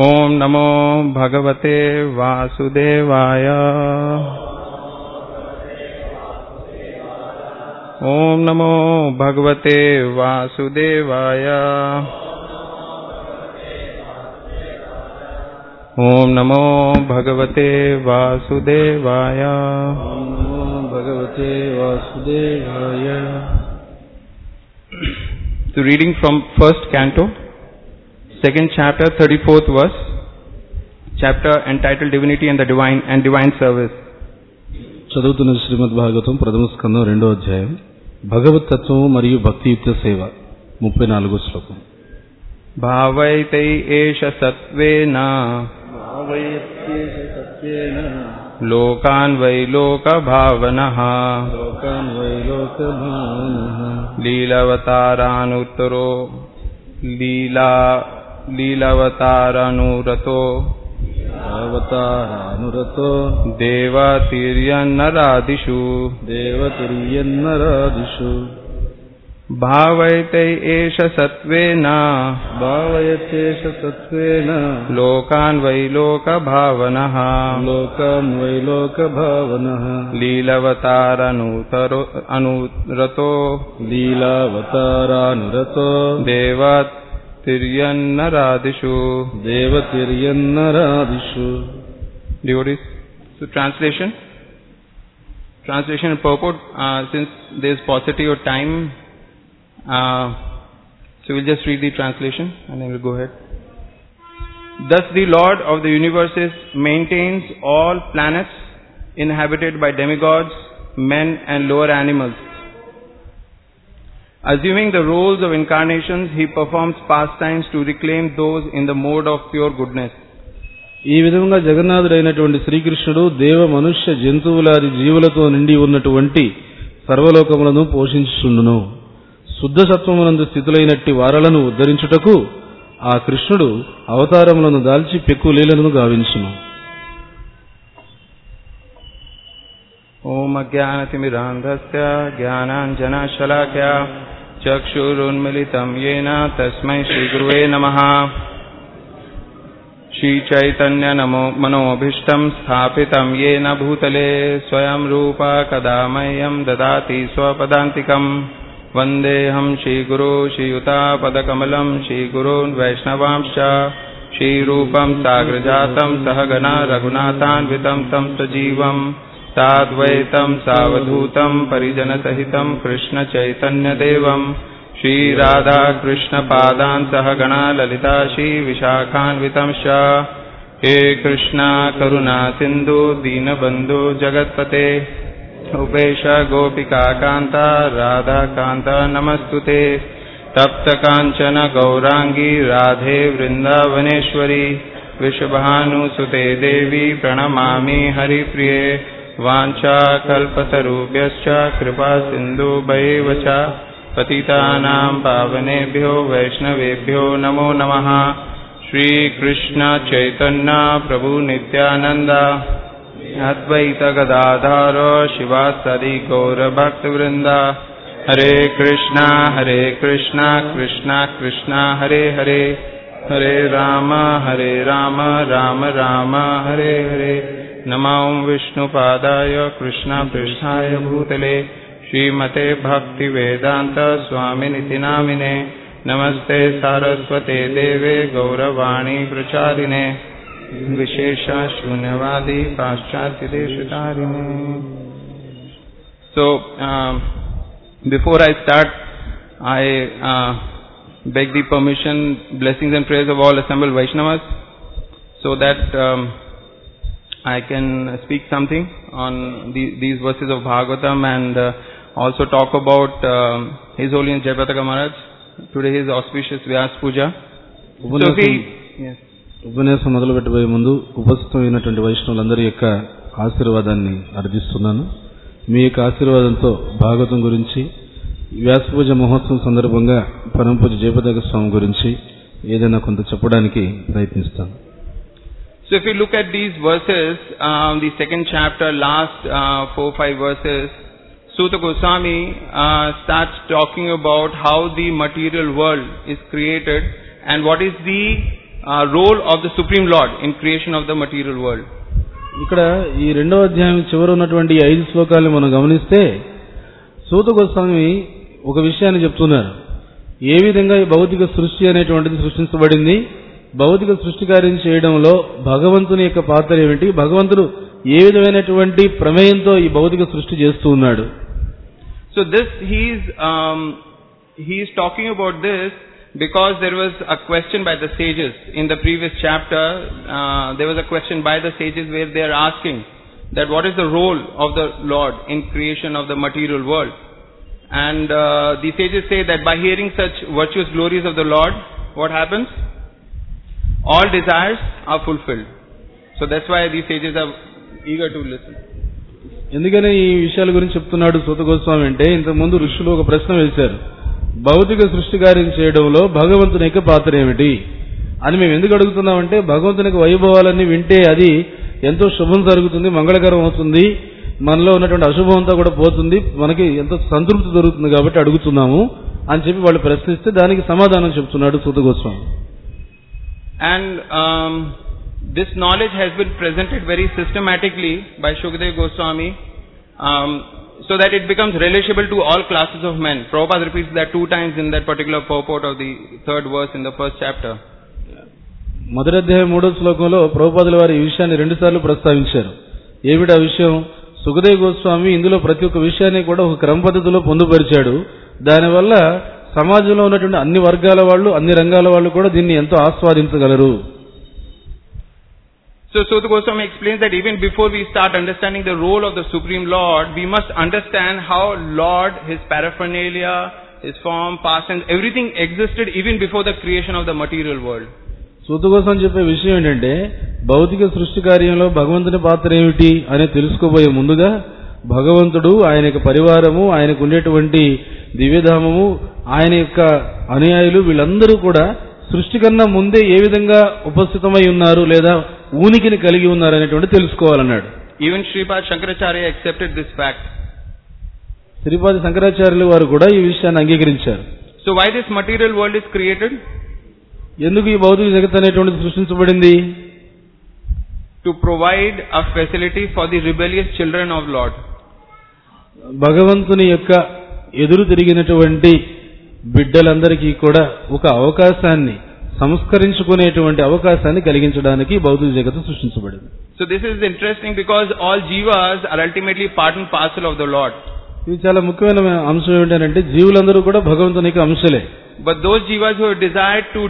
ओम नमो भगवते वासुदेवाय। ओम नमो भगवते वासुदेवाय। ओम नमो भगवते वासुदेवाय। ओम नमो भगवते वासुदेवाय। So reading from first canto, second chapter, 34th verse, chapter entitled Divinity and the Divine and Divine Service. చదువుతున్న శ్రీమద్ భాగవతం ప్రథమ స్కందం 2వ అధ్యాయం భగవత్ తత్వము మరియు భక్తియుక్త సేవ 34వ శ్లోకం. భావైతై ఏష సత్వేన లోకాన్ వై లోక భావనః లీలవతారానుత్తరో లీలవతారానురతో దేవతిర్యన్నరాదిషు భావయతే ఏష సత్వేన లోకాన్ వై లోక భావనః లీలవతారానురతో దేవతిర్యన్నరాదిషు. Devotees, so translation and purport, since there is paucity of time, so we'll just read the translation and then we'll go ahead. Thus the Lord of the universes maintains all planets inhabited by demigods, men and lower animals. Assuming the roles of incarnations, he performs pastimes to reclaim those in the mode of pure goodness. ఈ విధంగా జగన్నాథుడైనటువంటి శ్రీకృష్ణుడు దేవ మనుష్య జంతువులాది జీవులతో నిండి ఉన్నటువంటి సర్వలోకములను పోషించుచుండును. శుద్ధ సత్వమునందు స్థితులైనట్టి వారలను ఉద్ధరించుటకు ఆ కృష్ణుడు అవతారములను దాల్చి పెక్కు లీలలను గావించును. ఓం అజ్ఞానతిమిరాంధస్య జ్ఞానాంజనశలాకయ చక్షురున్మిళితం యేన తస్మై శ్రీగురువే నమః. श्रीचैतन्य मनोभीष्टं स्थापितं येन भूतले स्वयं रूप कदा मह्यं ददाति स्वपदान्तिकं. वन्देऽहं श्रीगुरो श्रीयुतापदकमलं श्रीगुरून् वैष्णवांश्च श्रीरूपं साग्रजातं सहगणा रघुनाथान्वितं तं सजीवं साद्वैतं सावधूतं परिजनसहितं कृष्णचैतन्यदेवं श्री राधा कृष्ण पादान् सहगणा ललिता श्री विशाखान्वितंश्च. हे कृष्णा करुणा सिन्धु दीनबन्धु जगत्पते उपेश गोपिका कान्ता राधा कान्ता नमस्तुते. तप्त काञ्चन गौरांगी राधे वृन्दावनेश्वरी वृषभानुसुते देवी प्रणमामि हरिप्रिये. वाञ्छा कल्पतरुभ्यश्च कृपा सिन्धुभ्यैव च पतितानां पावनेभ्यो वैष्णवेभ्यो नमो नमः. श्री कृष्ण चैतन्य प्रभु नित्यानंद अद्वैत गदाधर शिवासादि गौर भक्तवृंद. हरे कृष्णा कृष्णा कृष्णा हरे हरे, हरे राम राम राम हरे हरे. नमो विष्णुपादाय कृष्णपृष्ठाय भूतले श्रीमते भक्ति वेदांत स्वामिनिति नामिने. नमस्ते सारस्वते देवे गौरवाणी प्रचारिणे विशेष शून्यवादी पाश्चात्य देशतारिणे. So before I start, I beg the permission, blessings and prayers of all assembled Vaishnavas, so that I can speak something on these verses of Bhagavatam and also talk about His Holiness Jayapataka Maharaj. Today is auspicious Vyas Puja. ఉపన్యాసం మొదలు పెట్టబోయే ముందు ఉపస్థితమైనటువంటి వైష్ణవులందరి యొక్క ఆశీర్వాదాన్ని అర్థిస్తున్నాను. మీ యొక్క ఆశీర్వాదంతో భాగవతం గురించి, వ్యాస పూజ మహోత్సవం సందర్భంగా పరమ పూజ్య జయపతాక స్వామి గురించి ఏదైనా కొంత చెప్పడానికి ప్రయత్నిస్తాను. So if you look at these verses, the second chapter, last 4-5 verses, Suta Goswami starts talking about how the material world is created and what is the role of the Supreme Lord in creation of the material world. ఇక్కడ ఈ రెండవ అధ్యాయం చివర ఉన్నటువంటి 5 శ్లోకాలను మనం గమనిస్తే సూత గోస్వామి ఒక విషయాన్ని చెప్తున్నారు. ఏ విధంగా ఈ భౌతిక సృష్టి అనేటువంటిది సృష్టించబడింది, భౌతిక సృష్టి కార్యం చేయడంలో భగవంతుని యొక్క పాత్ర ఏమిటి, భగవంతుడు ఏ విధమైనటువంటి ప్రమేయంతో ఈ భౌతిక సృష్టి చేస్తూ ఉన్నాడు. So this he is talking about this because there was a question by the sages in the previous chapter. There was a question by the sages where they are asking that what is the role of the Lord in creation of the material world. And the sages say that by hearing such virtuous glories of the Lord, what happens? All desires are fulfilled. So that's why these sages are eager to listen. ఎందుకని ఈ విషయాల గురించి చెప్తున్నాడు సూత గోస్వామి అంటే, ఇంతకుముందు ఋషులు ఒక ప్రశ్న వేశారు, భౌతిక సృష్టి కార్యం చేయడంలో భగవంతుని యొక్క పాత్ర ఏమిటి అని. మేము ఎందుకు అడుగుతున్నామంటే, భగవంతుని యొక్క వైభవాలన్నీ వింటే అది ఎంతో శుభం జరుగుతుంది, మంగళకరం అవుతుంది, మనలో ఉన్నటువంటి అశుభం అంతా కూడా పోతుంది, మనకి ఎంతో సంతృప్తి దొరుకుతుంది కాబట్టి అడుగుతున్నాము అని చెప్పి వాళ్ళు ప్రశ్నిస్తే దానికి సమాధానం చెప్తున్నాడు సూత Goswami. And this knowledge has been presented very systematically by Shukadeva Goswami, so that it becomes relatable to all classes of men. Prabhupada repeats that 2 times in that particular purport of the 3rd verse in the 1st chapter. మొదటి అధ్యాయం 3వ శ్లోకంలో ప్రభుపాదుల వారు ఈ విషయాన్ని 2 సార్లు ప్రస్తావించారు. ఏమిటి ఆ విషయం? సుఖదేవ్ గోస్వామి ఇందులో ప్రతి ఒక్క విషయాన్ని కూడా ఒక క్రమ పద్ధతిలో పొందుపరిచాడు. దానివల్ల సమాజంలో ఉన్నటువంటి అన్ని వర్గాల వాళ్ళు, అన్ని రంగాల వాళ్ళు కూడా దీన్ని ఎంతో ఆస్వాదించగలరు. So Suta Goswami explains that even before we start understanding the role of the Supreme Lord, we must understand how Lord, His paraphernalia, His form, past and everything existed even before the creation of the material world. సూత గోస్వామి చెప్పే విషయం ఏంటంటే, భౌతిక సృష్టి కార్యంలో భగవంతుని పాత్ర ఏమిటి అని తెలుసుకోబోయే ముందుగా భగవంతుడు, ఆయన యొక్క పరివారము, ఆయనకు ఉండేటువంటి దివ్యధామము, ఆయన యొక్క అనుయాయులు వీళ్ళందరూ కూడా సృష్టి కన్నా ముందే ఏ విధంగా ఉపస్థితమై ఉన్నారు లేదా ఊనికిని కలిగి ఉన్నారు అనేటువంటి తెలుసుకోవాలన్నాడు. Even Sripad Shankaracharya accepted this fact. Sripada శంకరాచార్యులు వారు కూడా ఈ విషయాన్ని అంగీకరించారు. So why this material world is created? ఎందుకు ఈ భౌతిక జగత్ అనేటువంటిది సృష్టించబడింది? To provide a facility for the rebellious children of Lord. భగవంతుని యొక్క ఎదురు తిరిగినటువంటి బిడ్డలందరికీ కూడా ఒక అవకాశాన్ని, సంస్కరించుకునేటువంటి అవకాశాన్ని కలిగించడానికి భౌతిక జగత్తు సృష్టించబడింది. So this is interesting because all jivas are ultimately part and parcel of the Lord. ఇది చాలా ముఖ్యమైన అంశం ఏంటంటే, జీవులందరూ కూడా భగవంతుని యొక్క అంశలే. But those jivas who have desired to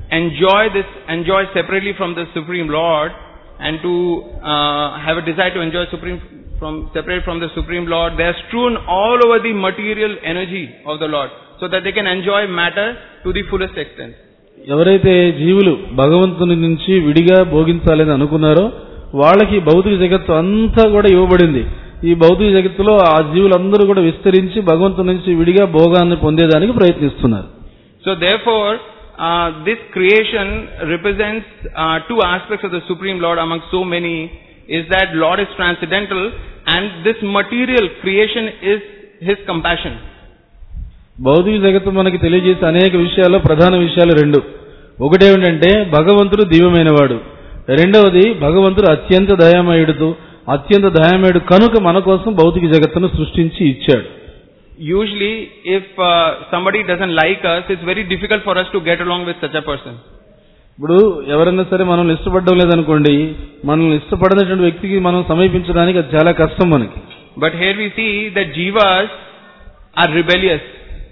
enjoy separately from the Supreme Lord and to have a desire to enjoy separate from the Supreme Lord, they are strewn all over the material energy of the Lord, so that they can enjoy matter to the fullest extent. ఎవరైతే జీవులు భగవంతుని నుంచి విడిగా భోగించాలని అనుకున్నారో వాళ్ళకి భౌతిక జగత్తు అంతా కూడా ఇవ్వబడింది. ఈ భౌతిక జగత్తులో ఆ జీవులందరూ కూడా విస్తరించి భగవంతుని నుంచి విడిగా భోగాన్ని పొందేదానికి ప్రయత్నిస్తున్నారు. So therefore this creation represents 2 aspects of the Supreme Lord among so many, is that Lord is transcendental and this material creation is His compassion. భౌతిక జగత్తు మనకి తెలియజేసే అనేక విషయాల్లో ప్రధాన విషయాలు 2. ఒకటేమిటంటే భగవంతుడు దివ్యమైనవాడు, రెండవది భగవంతుడు అత్యంత దయామయుడు కనుక మన కోసం భౌతిక జగత్తును సృష్టించి ఇచ్చాడు. Usually if somebody doesn't like us, it's very difficult for us to get along with such a person. ఇప్పుడు ఎవరైనా సరే మనల్ని ఇష్టపడడం లేదనుకోండి, మనల్ని ఇష్టపడనటువంటి వ్యక్తికి మనం సమీపించడానికి అది చాలా కష్టం మనకి. But here we see that jivas are rebellious.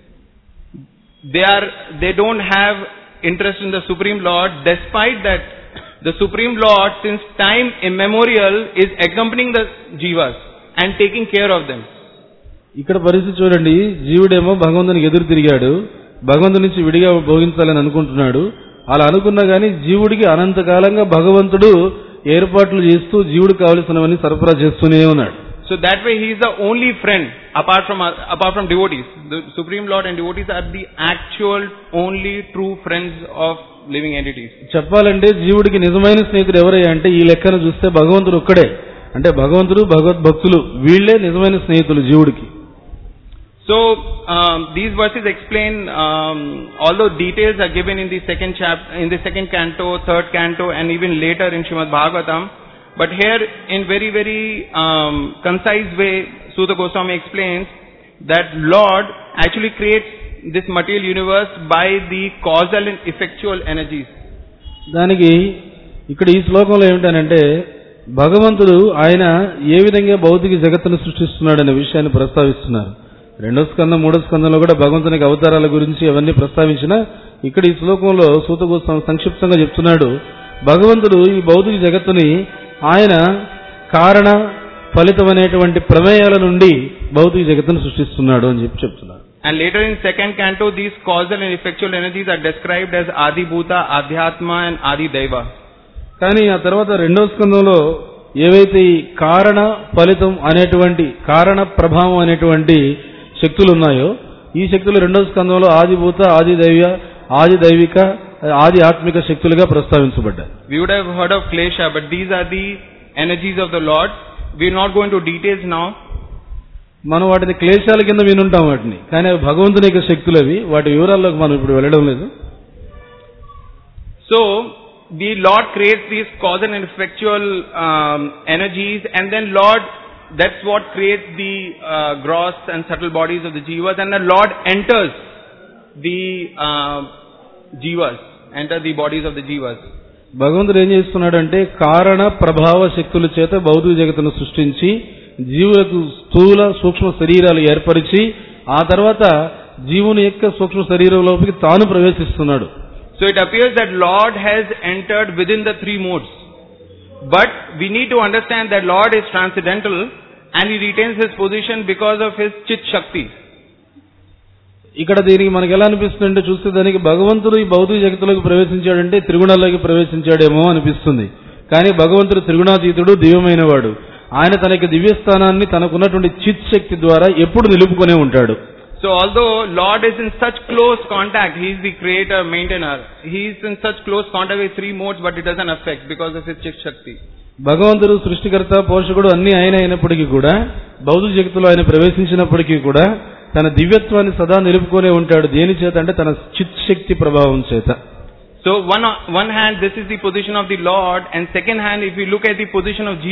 They don't have interest in the Supreme Lord, despite that the Supreme Lord since time immemorial is accompanying the jivas and taking care of them. ఇక్కడ పరిస్థితి చూడండి, జీవుడేమో భగవంతునికి ఎదురు తిరిగాడు, భగవంతుని నుంచి విడిగా భోగించాలని అనుకుంటున్నాడు. అలా అనుకున్నా గానీ జీవుడికి అనంతకాలంగా భగవంతుడు ఏర్పాట్లు చేస్తూ జీవుడికి కావలసినవన్నీ సరఫరా చేస్తూనే ఉన్నాడు. So that way he is the only friend apart from devotees. The Supreme Lord and devotees are the actual only true friends of living entities. చెప్పాలంటే జీవుడికి నిజమైన స్నేహితుడు ఎవరయ్యా అంటే ఈ లెక్కను చూస్తే భగవంతుడు ఒక్కడే. అంటే భగవంతుడు, భగవద్భక్తులు వీళ్లే నిజమైన స్నేహితులు జీవుడికి. So these verses explain, although details are given in the second canto, third canto, and even later in Srimad Bhagavatam, but here in very concise way, Suta Goswami explains that Lord actually creates this material universe by the causal and effectual energies. దానికి ఇక్కడ ఈ శ్లోకంలో ఏమిటనంటే భగవంతుడు ఆయన ఏ విధంగా భౌతిక జగత్తును సృష్టిస్తున్నాడనే విషయాన్ని ప్రస్తావిస్తున్నారు. రెండో స్కందం మూడో స్కందంలో కూడా భగవంతునికి అవతారాల గురించి అవన్నీ ప్రస్తావించిన ఇక్కడ ఈ శ్లోకంలో సూత గోస్వామి సంక్షిప్తంగా చెప్తున్నాడు. భగవంతుడు ఈ భౌతిక జగత్తుని ఆయన కారణ ఫలితం అనేటువంటి ప్రమేయాల నుండి భౌతిక జగత్తును సృష్టిస్తున్నాడు అని చెప్తున్నారు. And later in second canto, these causal and effectual energies are described as Adi Bhuta, Adhyatma and Adi Daiva. కానీ ఆ తర్వాత రెండో స్కందంలో ఏవైతే ఈ కారణ ఫలితం అనేటువంటి కారణ ప్రభావం అనేటువంటి శక్తులు ఉన్నాయో ఈ శక్తులు రెండో స్కందంలో ఆదిభూత, ఆది దైవ, ఆది దైవిక, ఆది ఆత్మిక శక్తులుగా ప్రస్తావించబడ్డాయి. We would have heard of Klesha, but these are the energies of the Lord. We will not go into details now. మనం వాటిని క్లేశాల కింద వినుంటాం వాటిని, కానీ అవి భగవంతుని యొక్క శక్తులు. అవి వాటి వివరాల్లోకి మనం ఇప్పుడు వెళ్ళడం లేదు. So the Lord creates these causal and effectual energies, and then Lord, that's what creates the gross and subtle bodies of the jivas, and the Lord enters the jivas, enter the bodies of the jivas. భగవంతుడు ఏం చేస్తున్నాడంటే కారణ ప్రభావ శక్తుల చేత భౌతిక జగత్తును సృష్టించి జీవులకు స్థూల సూక్ష్మ శరీరాలు ఏర్పరిచి ఆ తర్వాత జీవుని యొక్క సూక్ష్మ శరీరంలోకి తాను ప్రవేశిస్తున్నాడు. So it appears that Lord has entered within the three modes. But we need to understand that Lord is transcendental and he retains his position because of his Chit Shakti. ఇక్కడ దీనికి మనకి ఎలా అనిపిస్తుందంటే చూస్తే దానికి భగవంతుడు ఈ భౌతిక జగత్తులోకి ప్రవేశించాడంటే త్రిగుణాల్లోకి ప్రవేశించాడేమో అనిపిస్తుంది. కానీ భగవంతుడు త్రిగుణాతీతుడు, దివ్యమైన వాడు. ఆయన తన యొక్క దివ్యస్థానాన్ని తనకున్నటువంటి చిత్ శక్తి ద్వారా ఎప్పుడు నిలుపుకునే ఉంటాడు. So although Lord is in such close contact, he is the creator, maintainer, he is in such close contact with three modes, but it doesn't affect because of his Chit Shakti. భగవంతుడు సృష్టికర్త, పోషకుడు అన్ని ఆయన అయినప్పటికీ కూడా భౌతిక జగత్తులో ఆయన ప్రవేశించినప్పటికీ కూడా తన దివ్యత్వాన్ని సదా నిలుపుకొనే ఉంటాడు. దేని చేత అంటే తన చిత్ శక్తి ప్రభావం చేత. So one hand this is the position of the Lord, and second hand if we look at the position of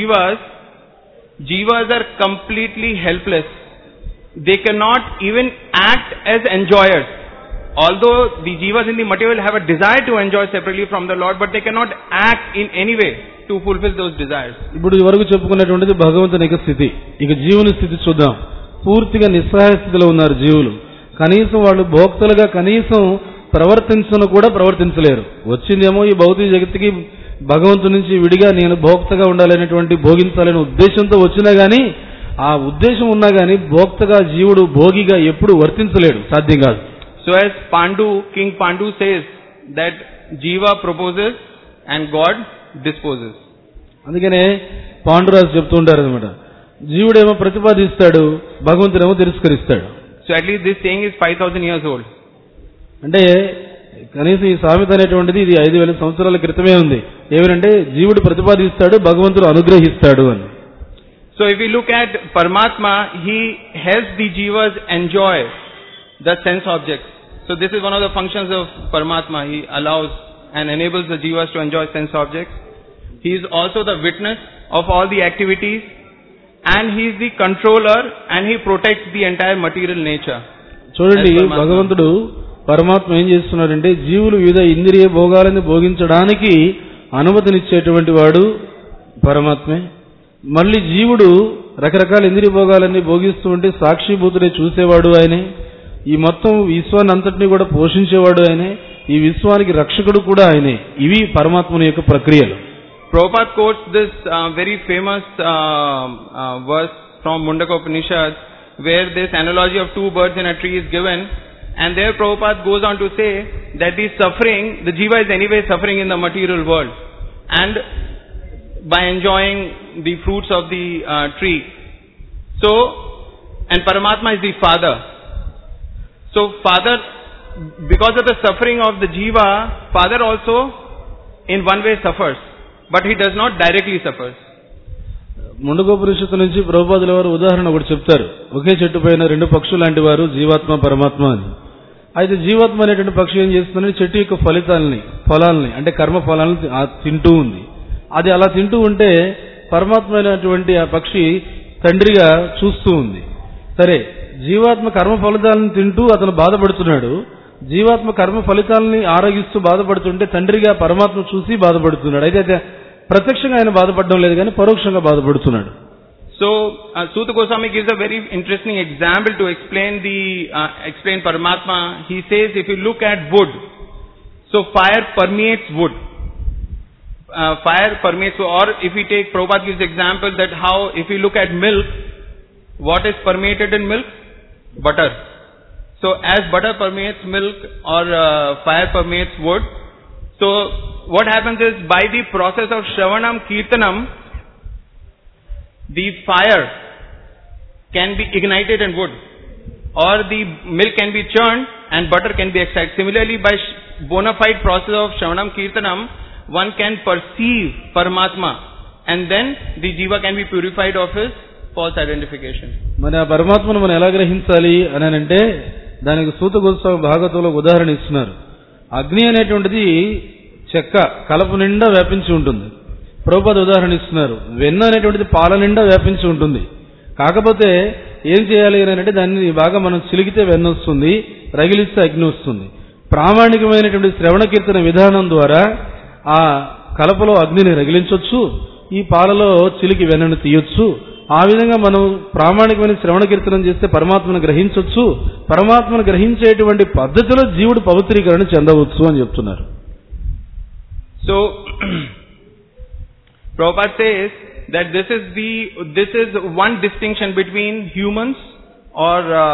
jivas are completely helpless. They cannot even act as enjoyers. Although the jivas in the material have a desire to enjoy separately from the Lord, but they cannot act in any way to fulfill those desires. ఇప్పుడు వరకు చెప్పుకున్నటువంటిది భగవంతుని యొక్క స్థితి. ఇక జీవుని స్థితి చూద్దాం. పూర్తిగా నిస్సహాయ స్థితిలో ఉన్నారు జీవులు. కనీసం వాళ్ళు భోక్తలుగా కనీసం ప్రవర్తించను కూడా ప్రవర్తించలేరు. వచ్చిందేమో ఈ భౌతిక జగత్తుకి భగవంతుడి నుంచి విడిగా నేను భోక్తగా ఉండాలనేటువంటి భోగించాలనే ఉద్దేశంతో వచ్చినా గానీ ఆ ఉద్దేశం ఉన్నా గానీ భోక్తగా జీవుడు భోగిగా ఎప్పుడు వర్తించలేడు, సాధ్యం కాదు. So as King Pandu says that Jiva proposes and God disposes. అందుకనే పాండురాజు చెప్తుంటారు అన్నమాట, జీవుడేమో ప్రతిపాదిస్తాడు, భగవంతుడేమో తిరస్కరిస్తాడు. So at least this saying is 5000 years old. అంటే కనీసం ఈ సామెత అనేటువంటిది ఇది 5000 సంవత్సరాల క్రితమే ఉంది. ఏమనంటే జీవుడు ప్రతిపాదిస్తాడు, భగవంతుడు అనుగ్రహిస్తాడు అని. So if we look at Paramatma, he helps the jivas enjoy the sense objects. So this is one of the functions of Paramatma. He allows and enables the jivas to enjoy sense objects. He is also the witness of all the activities, and he is the controller, and he protects the entire material nature. చూడండి, భగవంతుడు పరమాత్మ ఏం చేస్తున్నాడంటే జీవులు వివిధ ఇంద్రియ భోగాలను భోగించడానికి అనుమతినిచ్చేటువంటి వాడు పరమాత్మే. మళ్ళీ జీవుడు రకరకాల ఇంద్రియ భోగాలన్నీ భోగిస్తూ ఉంటే సాక్షిభూతుడే చూసేవాడు ఆయనే. ఈ మొత్తం విశ్వాన్ని అంతటినీ కూడా పోషించేవాడు ఆయనే. ఈ విశ్వానికి రక్షకుడు కూడా ఆయనే. ఇవి పరమాత్మని యొక్క ప్రక్రియలు. Prabhupada quotes this very famous verse from Mundaka Upanishad, where this analogy of two birds in a tree is given, and there Prabhupada goes on to say that the suffering, the jiva is anyway suffering in the material world, and by enjoying the fruits of the tree. So, and Paramatma is the father. So father, because of the suffering of the jiva, father also in one way suffers, but he does not directly suffer. Mundakopanishad నుంచి ప్రభుపాదుల వారు ఉదాహరణ ఒకటి చెప్తారు. ఒకే చెట్టు పైన రెండు పక్షులు లాంటి వారు, జీవాత్మ పరమాత్మ అని. అయితే జీవాత్మ అనేటువంటి పక్షి ఏం చేస్తుందంటే చెట్టు యొక్క ఫలాల్ని అంటే కర్మ ఫలాలను తింటూ ఉంది. అది అలా తింటూ ఉంటే పరమాత్మ అయినటువంటి ఆ పక్షి తండ్రిగా చూస్తూ ఉంది. సరే, జీవాత్మ కర్మ ఫలితాలను తింటూ అతను బాధపడుతున్నాడు. జీవాత్మ కర్మ ఫలితాలని ఆరగిస్తూ బాధపడుతుంటే తండ్రిగా పరమాత్మ చూసి బాధపడుతున్నాడు. అయితే ప్రత్యక్షంగా ఆయన బాధపడడం లేదు కానీ పరోక్షంగా బాధపడుతున్నాడు. So, Suta Goswami gives a very interesting example to explain Paramatma. He says, if you look at wood, so fire permeates wood. Fire permeates, or if we take, Prabhupada gives example that how, if you look at milk, what is permeated in milk? Butter. So, as butter permeates milk or fire permeates wood, so what happens is, by the process of Shravanam Kirtanam, the fire can be ignited in wood, or the milk can be churned and butter can be extracted. Similarly, by bona fide process of Shravanam Kirtanam, one can perceive Paramatma, and then the jiva can be purified of his false identification. మన పరమాత్మను మనం ఎలా గ్రహించాలి అని అంటే దానికి సూత గోస్వామి భాగవతంలో ఉదాహరణ ఇస్తున్నారు. అగ్ని అనేటువంటిది చెక్క కలప నిండా వ్యాపించి ఉంటుంది. ప్రభుపాద ఉదాహరణ ఇస్తున్నారు. వెన్న అనేటువంటిది పాల నిండా వ్యాపించి ఉంటుంది. కాకపోతే ఏం చేయాలి అని అంటే దాన్ని బాగా మనం చిలికితే వెన్న వస్తుంది, రగిలిస్తే అగ్ని వస్తుంది. ప్రామాణికమైనటువంటి శ్రవణ కీర్తన విధానం ద్వారా ఆ కలపలో అగ్నిని రగిలించవచ్చు, ఈ పాలలో చిలికి వెన్నను తీయొచ్చు. ఆ విధంగా మనం ప్రామాణికమైన శ్రవణ కీర్తనం చేస్తే పరమాత్మను గ్రహించవచ్చు. పరమాత్మను గ్రహించేటువంటి పద్ధతిలో జీవుడు పవిత్రీకరణ చెందవచ్చు అని చెప్తున్నారు. So Prabhupada says that this is one distinction between humans or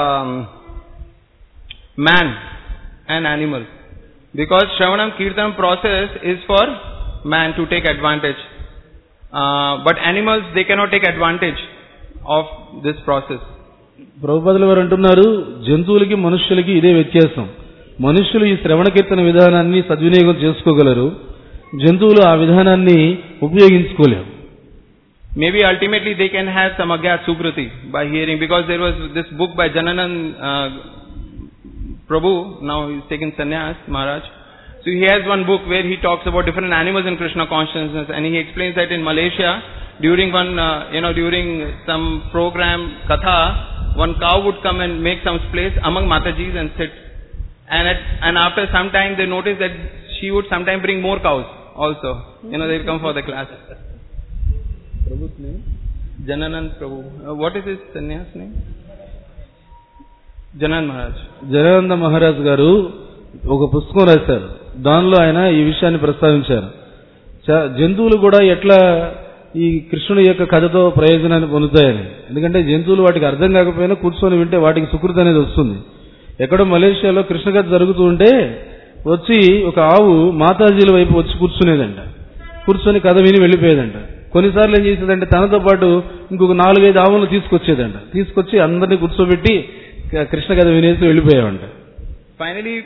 man and animal, because Shravanam Kirtanam process is for man to take advantage, but animals, they cannot take advantage of this process. ప్రభుపాదుల వారు అంటున్నారు, జంతువులకి మనుష్యులకి ఇదే వ్యత్యాసం. మనుష్యులు ఈ శ్రవణ కీర్తన విధానాన్ని సద్వినియోగం చేసుకోగలరు, జంతువులు ఆ విధానాన్ని ఉపయోగించుకోలేవు. Maybe ultimately they can have some agyat sukriti by hearing, because there was this book by Jananand Prabhu, now he's taken sannyas, Maharaj. So he has one book where he talks about different animals in Krishna consciousness, and he explains that in Malaysia, during during some program, katha, one cow would come and make some place among Matajis and sit. And after some time they noticed that she would sometimes bring more cows also. They'll come for the class. Prabhu's name? Jananand Prabhu. What is his sannyas name? Jananand Maharaj. Janananda Maharaj గారు ఒక పుస్తకం రాశారు. దానిలో ఆయన ఈ విషయాన్ని ప్రస్తావించారు. జంతువులు కూడా ఎట్లా ఈ కృష్ణుని యొక్క కథతో ప్రయోజనాన్ని పొందుతాయని. ఎందుకంటే జంతువులు వాటికి అర్థం కాకపోయినా కూర్చొని వింటే వాటికి సుకృతి అనేది వస్తుంది. ఎక్కడో మలేషియాలో కృష్ణ కథ జరుగుతూ ఉంటే వచ్చి ఒక ఆవు మాతాజీల వైపు వచ్చి కూర్చొని కథ విని వెళ్ళిపోయేదంట. కొన్నిసార్లు ఏం చేసేదంటే తనతో పాటు ఇంకొక 4-5 ఆవులను తీసుకొచ్చేదంట. తీసుకొచ్చి అందరినీ కూర్చోబెట్టి కృష్ణ కథ వినేసి వెళ్ళిపోయావంట. Finally,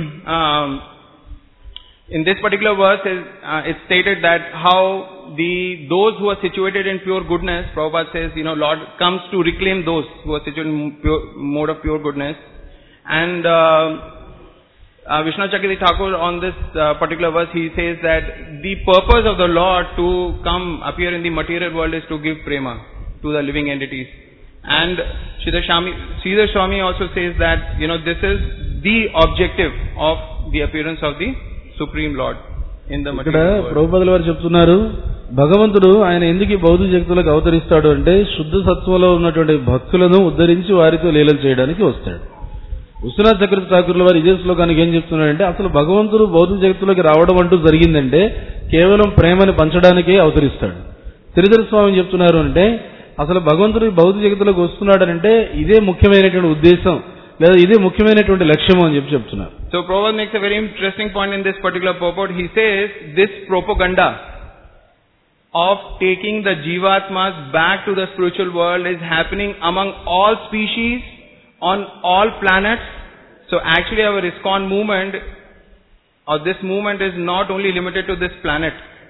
in this particular verse, it's stated that how those who are situated in pure goodness, Prabhupada says, Lord comes to reclaim those who are situated in mode of pure goodness. And Vishnu Chakravarti Thakur, on this particular verse, he says that the purpose of the Lord to come appear in the material world is to give prema to the living entities. And Sridhar Swami also says that this is the objective of the appearance of the Supreme Lord in the material world. ప్రభుపాదుల వారు చెప్తున్నారు, భగవంతుడు ఆయన ఎందుకు భౌతిక జగత్తులకు అవతరిస్తాడు అంటే శుద్ధ సత్వంలో ఉన్నటువంటి భక్తులను ఉద్ధరించి వారితో లీలలు చేయడానికి వస్తాడు. విశ్వనాథ్ చక్రవర్తి ఠాకూర్ల వారు ఇదే శ్లోకానికి ఏం చెప్తున్నారంటే, అసలు భగవంతుడు భౌతిక జగత్తులోకి రావడం అంటూ జరిగిందంటే కేవలం ప్రేమని పంచడానికే అవతరిస్తాడు. శ్రీధర స్వామి చెప్తున్నారు అంటే అసలు భగవంతుడు భౌతిక జగత్తులోకి వస్తున్నాడనంటే ఇదే ముఖ్యమైనటువంటి ఉద్దేశం లేదా ఇదే ముఖ్యమైనటువంటి లక్ష్యము అని చెప్తున్నారు. So Prabhupada makes a very interesting point in this particular purport. He says this propaganda of taking the jivatmas back to the spiritual world is happening among all species, on all planets. So actually our ISKCON movement, or this movement, is not only limited to this planet.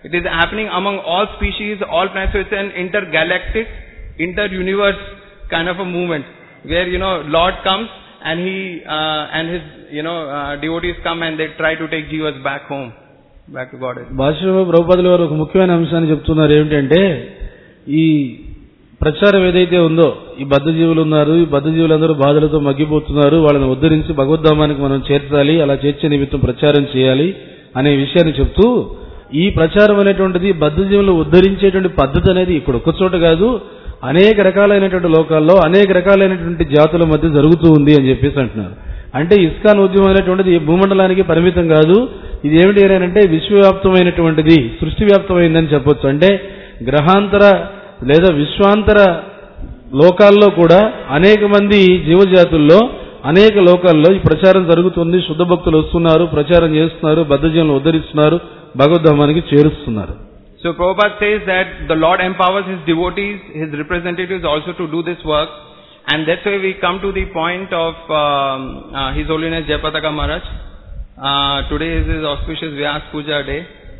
It is happening among all species, all planets. So it's an intergalactic, inter-universe kind of a movement where, Lord comes and he and his, devotees come and they try to take jivas back home, back to Godhead. భాష్యంలో ప్రభుపాదుల వారు ఒక ముఖ్యమైన అంశాన్ని చెప్తున్నారు. ఏమిటంటే ఈ ప్రచారం ఏదైతే ఉందో, ఈ బద్ధజీవులు ఉన్నారు, ఈ బద్ధజీవులందరూ బాధలతో మగ్గిపోతున్నారు, వాళ్ళని ఉద్ధరించి భగవద్ధామానికి మనం చేర్చాలి, అలా చేర్చే నిమిత్తం ప్రచారం చేయాలి అనే విషయాన్ని చెప్తూ, ఈ ప్రచారం అనేటువంటిది బద్ధజీవులను ఉద్ధరించేటువంటి పద్ధతి అనేది ఇక్కడ ఒక్క చోట కాదు, అనేక రకాలైనటువంటి లోకాల్లో అనేక రకాలైనటువంటి జాతుల మధ్య జరుగుతూ ఉంది అని చెప్పేసి అంటున్నారు. అంటే ఇస్కాన్ ఉద్యమం అనేటువంటిది భూమండలానికి పరిమితం కాదు, ఇది ఏమిటి అంటే విశ్వవ్యాప్తమైనటువంటిది, సృష్టి వ్యాప్తమైందని చెప్పొచ్చు. అంటే గ్రహాంతర లేదా విశ్వాంతర లోకాల్లో కూడా అనేక మంది జీవజాతుల్లో అనేక లోకాల్లో ఈ ప్రచారం జరుగుతుంది. శుద్ధ భక్తులు వస్తున్నారు, ప్రచారం చేస్తున్నారు, బద్ధజీవులను ఉద్ధరిస్తున్నారు, భగవద్ధామానికి చేరుస్తున్నారు. So Prabhupada says that the Lord empowers his devotees, his representatives also to do this work, and that's why we come to the point of His Holiness Jayapataka Maharaj. Today is his auspicious Vyas Puja day,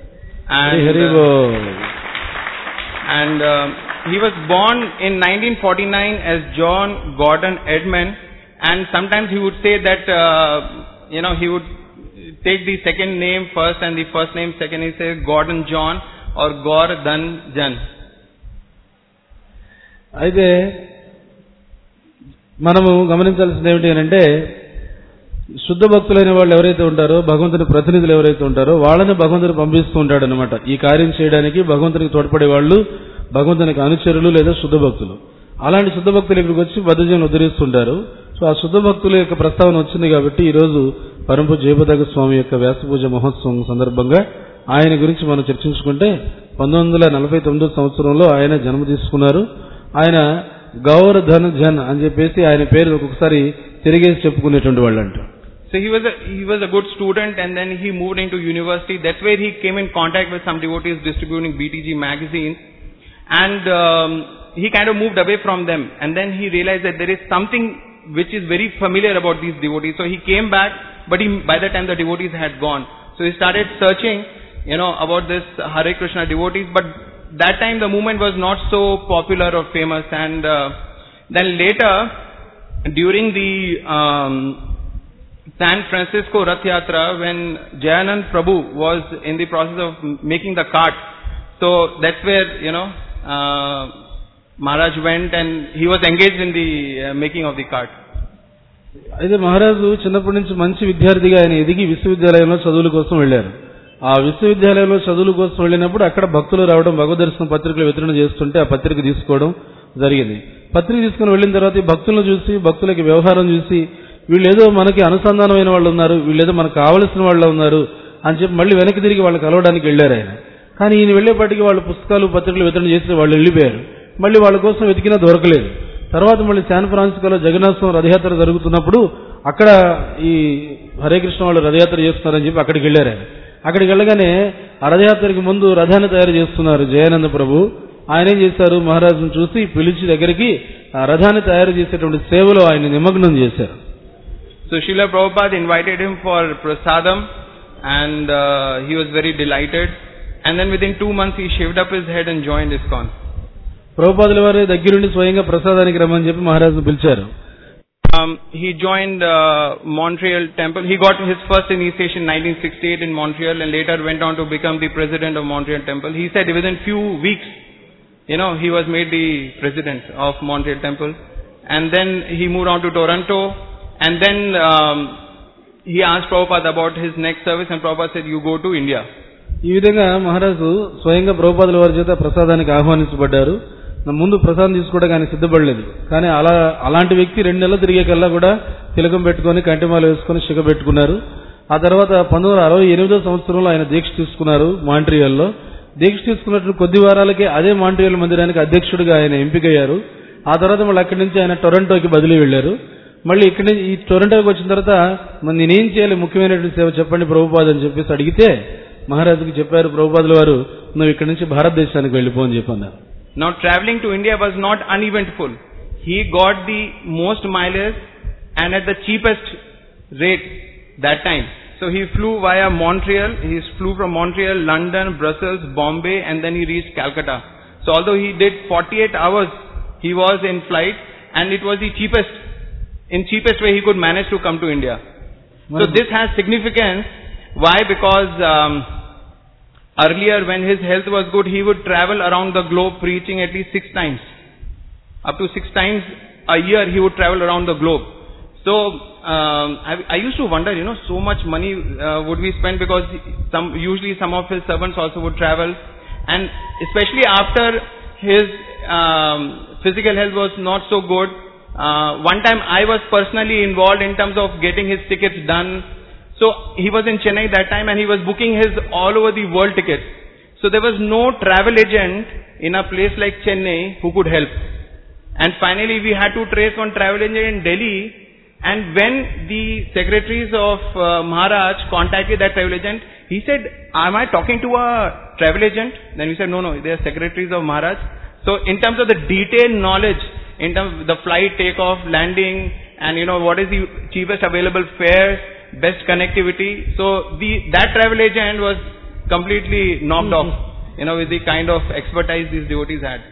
and he was born in 1949 as John Gordon Edmund, and sometimes he would say that he would take the second name first and the first name second. He says Gordon John or Gordon Jan. అయితే మనము గమనించాల్సింది ఏమిటి అంటే, శుద్ధ భక్తులైన వాళ్ళు ఎవరైతే ఉంటారో, భగవంతుని ప్రతినిధులు ఎవరైతే ఉంటారో వాళ్ళని భగవంతుడు పంపిస్తూ ఉంటాడు అనమాట. ఈ కార్యం చేయడానికి భగవంతునికి తోడ్పడే వాళ్ళు భగవంతునికి అనుచరులు లేదా శుద్ధ భక్తులు. అలాంటి శుద్ధ భక్తులు ఇక్కడికి వచ్చి బద్ధజీవులను ఉద్ధరిస్తుంటారు. సో ఆ శుద్ధ భక్తుల యొక్క ప్రస్తావన వచ్చింది కాబట్టి ఈరోజు పరమ జయపతాక స్వామి యొక్క వ్యాస పూజ మహోత్సవం సందర్భంగా ఆయన గురించి మనం చర్చించుకుంటే, 1949 సంవత్సరంలో ఆయన జన్మ తీసుకున్నారు. ఆయన గౌరధన్ జన్ అని చెప్పేసి ఆయన పేరు ఒక్కొక్కసారి తిరిగేసి చెప్పుకునేటువంటి వాళ్ళు అంట. So he was a good student, and then he moved into university. That's where he came in contact with some devotees distributing BTG magazine, and he kind of moved away from them, and then he realized that there is something which is very familiar about these devotees. So he came back, but by the time the devotees had gone, so he started searching about this Hare Krishna devotees, but that time the movement was not so popular or famous. And then later, during the San Francisco Rath Yatra, when Jayanand Prabhu was in the process of making the cart, so that's where Maharaj went and he was engaged in the making of the cart. అయితే మహారాజు చిన్నప్పటి నుంచి మంచి విద్యార్థిగా ఆయన ఎదిగి విశ్వవిద్యాలయంలో చదువుల కోసం వెళ్లారు. ఆ విశ్వవిద్యాలయంలో చదువుల కోసం వెళ్ళినప్పుడు అక్కడ భక్తులు రావడం, భగవద్ దర్శనం పత్రికలు వితరణ చేస్తుంటే ఆ పత్రిక తీసుకోవడం జరిగింది. పత్రిక తీసుకుని వెళ్ళిన తర్వాత ఈ భక్తులను చూసి, భక్తులకి వ్యవహారం చూసి, వీళ్ళేదో మనకి అనుసంధానమైన వాళ్ళు ఉన్నారు, వీళ్ళేదో మనకు కావలసిన వాళ్ళు ఉన్నారు అని చెప్పి మళ్ళీ వెనక్కి తిరిగి వాళ్ళు కలవడానికి వెళ్లారు ఆయన. కానీ ఈయన వెళ్లేపాటికి వాళ్ళు పుస్తకాలు పత్రికలు వితరణ చేసి వాళ్ళు వెళ్ళిపోయారు. మళ్ళీ వాళ్ళ కోసం వెతికినా దొరకలేదు. తర్వాత మళ్ళీ శాన్ ఫ్రాన్సిస్కోలో జగన్నాథ స్వామి రథయాత్ర జరుగుతున్నప్పుడు అక్కడ ఈ హరే కృష్ణ వాళ్ళు రథయాత్ర చేస్తున్నారని చెప్పి అక్కడికి వెళ్లారు ఆయన. అక్కడికి వెళ్ళగానే ఆ రథయాత్రకి ముందు రథాన్ని తయారు చేస్తున్నారు జయానంద ప్రభు. ఆయన ఏం చేశారు, మహారాజును చూసి పిలిచి దగ్గరికి ఆ రథాన్ని తయారు చేసేటువంటి సేవలో ఆయన నిమగ్నం చేశారు. So Srila Prabhupada invited him for prasadam, and he was very delighted, and then within 2 months he shaved up his head and joined ISKCON. ప్రభుపాదుల వారి దగ్గరుండి స్వయంగా ప్రసాదానికి రమ్మని చెప్పి మహారాజును పిలిచారు. He joined Montreal Temple. He got his first initiation in 1968 in Montreal, and later went on to become the president of Montreal Temple. He said within few weeks, he was made the president of Montreal Temple, and then he moved on to Toronto, and then he asked Prabhupada about his next service, and Prabhupada said, "You go to India." ఈ విధంగా మహారాజు స్వయంగా ప్రభుపాదుల వారి చేత ప్రసాదానికి ఆహ్వానించబడ్డారు. ముందు ప్రసాదం తీసుకోవడానికి ఆయన సిద్ధపడలేదు. కానీ అలాంటి వ్యక్తి 2 నెలలు తిరిగే కల్లా కూడా తిలకం పెట్టుకుని, కంటిమాల వేసుకుని, శిఖ పెట్టుకున్నారు. ఆ తర్వాత 1968 సంవత్సరంలో ఆయన దీక్ష తీసుకున్నారు మాంట్రియాల్లో. దీక్ష తీసుకున్నట్టు కొద్ది వారాలకే అదే మాంట్రియాల్ మందిరానికి అధ్యక్షుడిగా ఆయన ఎంపికయ్యారు. ఆ తర్వాత మళ్ళీ అక్కడి నుంచి ఆయన టొరంటోకి బదిలీ వెళ్లారు. మళ్ళీ ఇక్కడి నుంచి ఈ టొరంటోకి వచ్చిన తర్వాత నేనేం చేయాలి, ముఖ్యమైనటువంటి సేవ చెప్పండి ప్రభుపాద్ అని చెప్పేసి అడిగితే మహారాజుకి చెప్పారు ప్రభుపాదుల వారు, నువ్వు ఇక్కడి నుంచి భారతదేశానికి వెళ్ళిపో అని చెప్పన్నారు. Now traveling to India was not uneventful. He got the most mileage and at the cheapest rate that time. So So he flew via Montreal. He flew from Montreal, London, Brussels, Bombay, and then he reached Calcutta. So although he did 48 hours, he was in flight, and it was the cheapest way he could manage to come to India. So this has significance. Why? Because earlier when his health was good, he would travel around the globe preaching at least 6 times. Up to 6 times a year he would travel around the globe. So I used to wonder, so much money would we spend, because usually some of his servants also would travel, and especially after his physical health was not so good. One time I was personally involved in terms of getting his tickets done. So he was in Chennai that time, and he was booking his all over the world tickets. So there was no travel agent in a place like Chennai who could help. And finally we had to trace one travel agent in Delhi. And when the secretaries of Maharaj contacted that travel agent, he said, am I talking to a travel agent? Then we said, no, they are secretaries of Maharaj. So in terms of the detailed knowledge, in terms of the flight, takeoff, landing, and what is the cheapest available fare, best connectivity. So that travel agent was completely knocked off, with the kind of expertise these devotees had.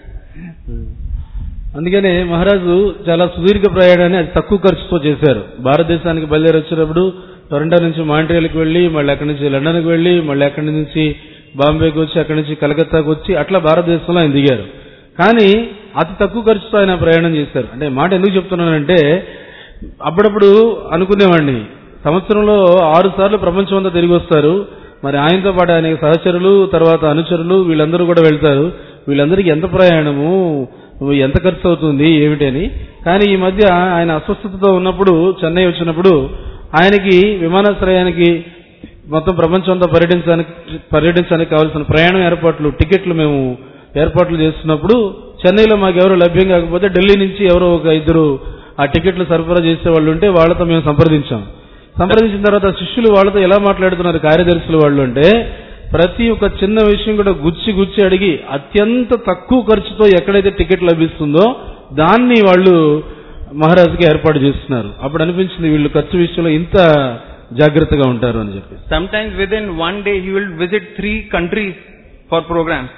అందుకనే మహారాజు చాలా సుదీర్ఘ ప్రయాణాన్ని అది తక్కువ ఖర్చుతో చేశారు. భారతదేశానికి బయలుదేరి వచ్చినప్పుడు టొరంటో నుంచి మాంట్రియల్కి వెళ్లి, మళ్ళీ అక్కడి నుంచి లండన్కి వెళ్లి, మళ్ళీ అక్కడి నుంచి బాంబేకి వచ్చి, అక్కడి నుంచి కలకత్తాకు వచ్చి, అట్లా భారతదేశంలో ఆయన దిగారు. కానీ అతి తక్కువ ఖర్చుతో ఆయన ప్రయాణం చేశారు. అంటే మాట ఎందుకు చెప్తున్నానంటే, అప్పుడప్పుడు అనుకునేవాడిని, సంవత్సరంలో 6 సార్లు ప్రపంచం అంతా తిరిగి వస్తారు, మరి ఆయనతో పాటు ఆయన సహచరులు, తర్వాత అనుచరులు, వీళ్ళందరూ కూడా వెళ్తారు, వీళ్ళందరికీ ఎంత ప్రయాణము, ఎంత ఖర్చు అవుతుంది ఏమిటి అని. కానీ ఈ మధ్య ఆయన అస్వస్థతతో ఉన్నప్పుడు, చెన్నై వచ్చినప్పుడు, ఆయనకి విమానాశ్రయానికి మొత్తం ప్రపంచం అంతా పర్యటించడానికి కావాల్సిన ప్రయాణం ఏర్పాట్లు, టికెట్లు మేము ఏర్పాట్లు చేస్తున్నప్పుడు, చెన్నైలో మాకెవరూ లభ్యం కాకపోతే ఢిల్లీ నుంచి ఎవరో ఒక 2 ఆ టికెట్లు సరఫరా చేసే వాళ్ళు ఉంటే వాళ్ళతో మేము సంప్రదించిన తర్వాత శిష్యులు వాళ్ళతో ఎలా మాట్లాడుతున్నారు, కార్యదర్శులు వాళ్ళు అంటే, ప్రతి ఒక్క చిన్న విషయం కూడా గుచ్చి అడిగి అత్యంత తక్కువ ఖర్చుతో ఎక్కడైతే టికెట్ లభిస్తుందో దాన్ని వాళ్ళు మహారాజుకి ఏర్పాటు చేస్తున్నారు. అప్పుడు అనిపించింది, వీళ్ళు ఖర్చు విషయంలో ఇంత జాగ్రత్తగా ఉంటారు అని చెప్పి. Sometimes within one day he will visit 3 countries for programs.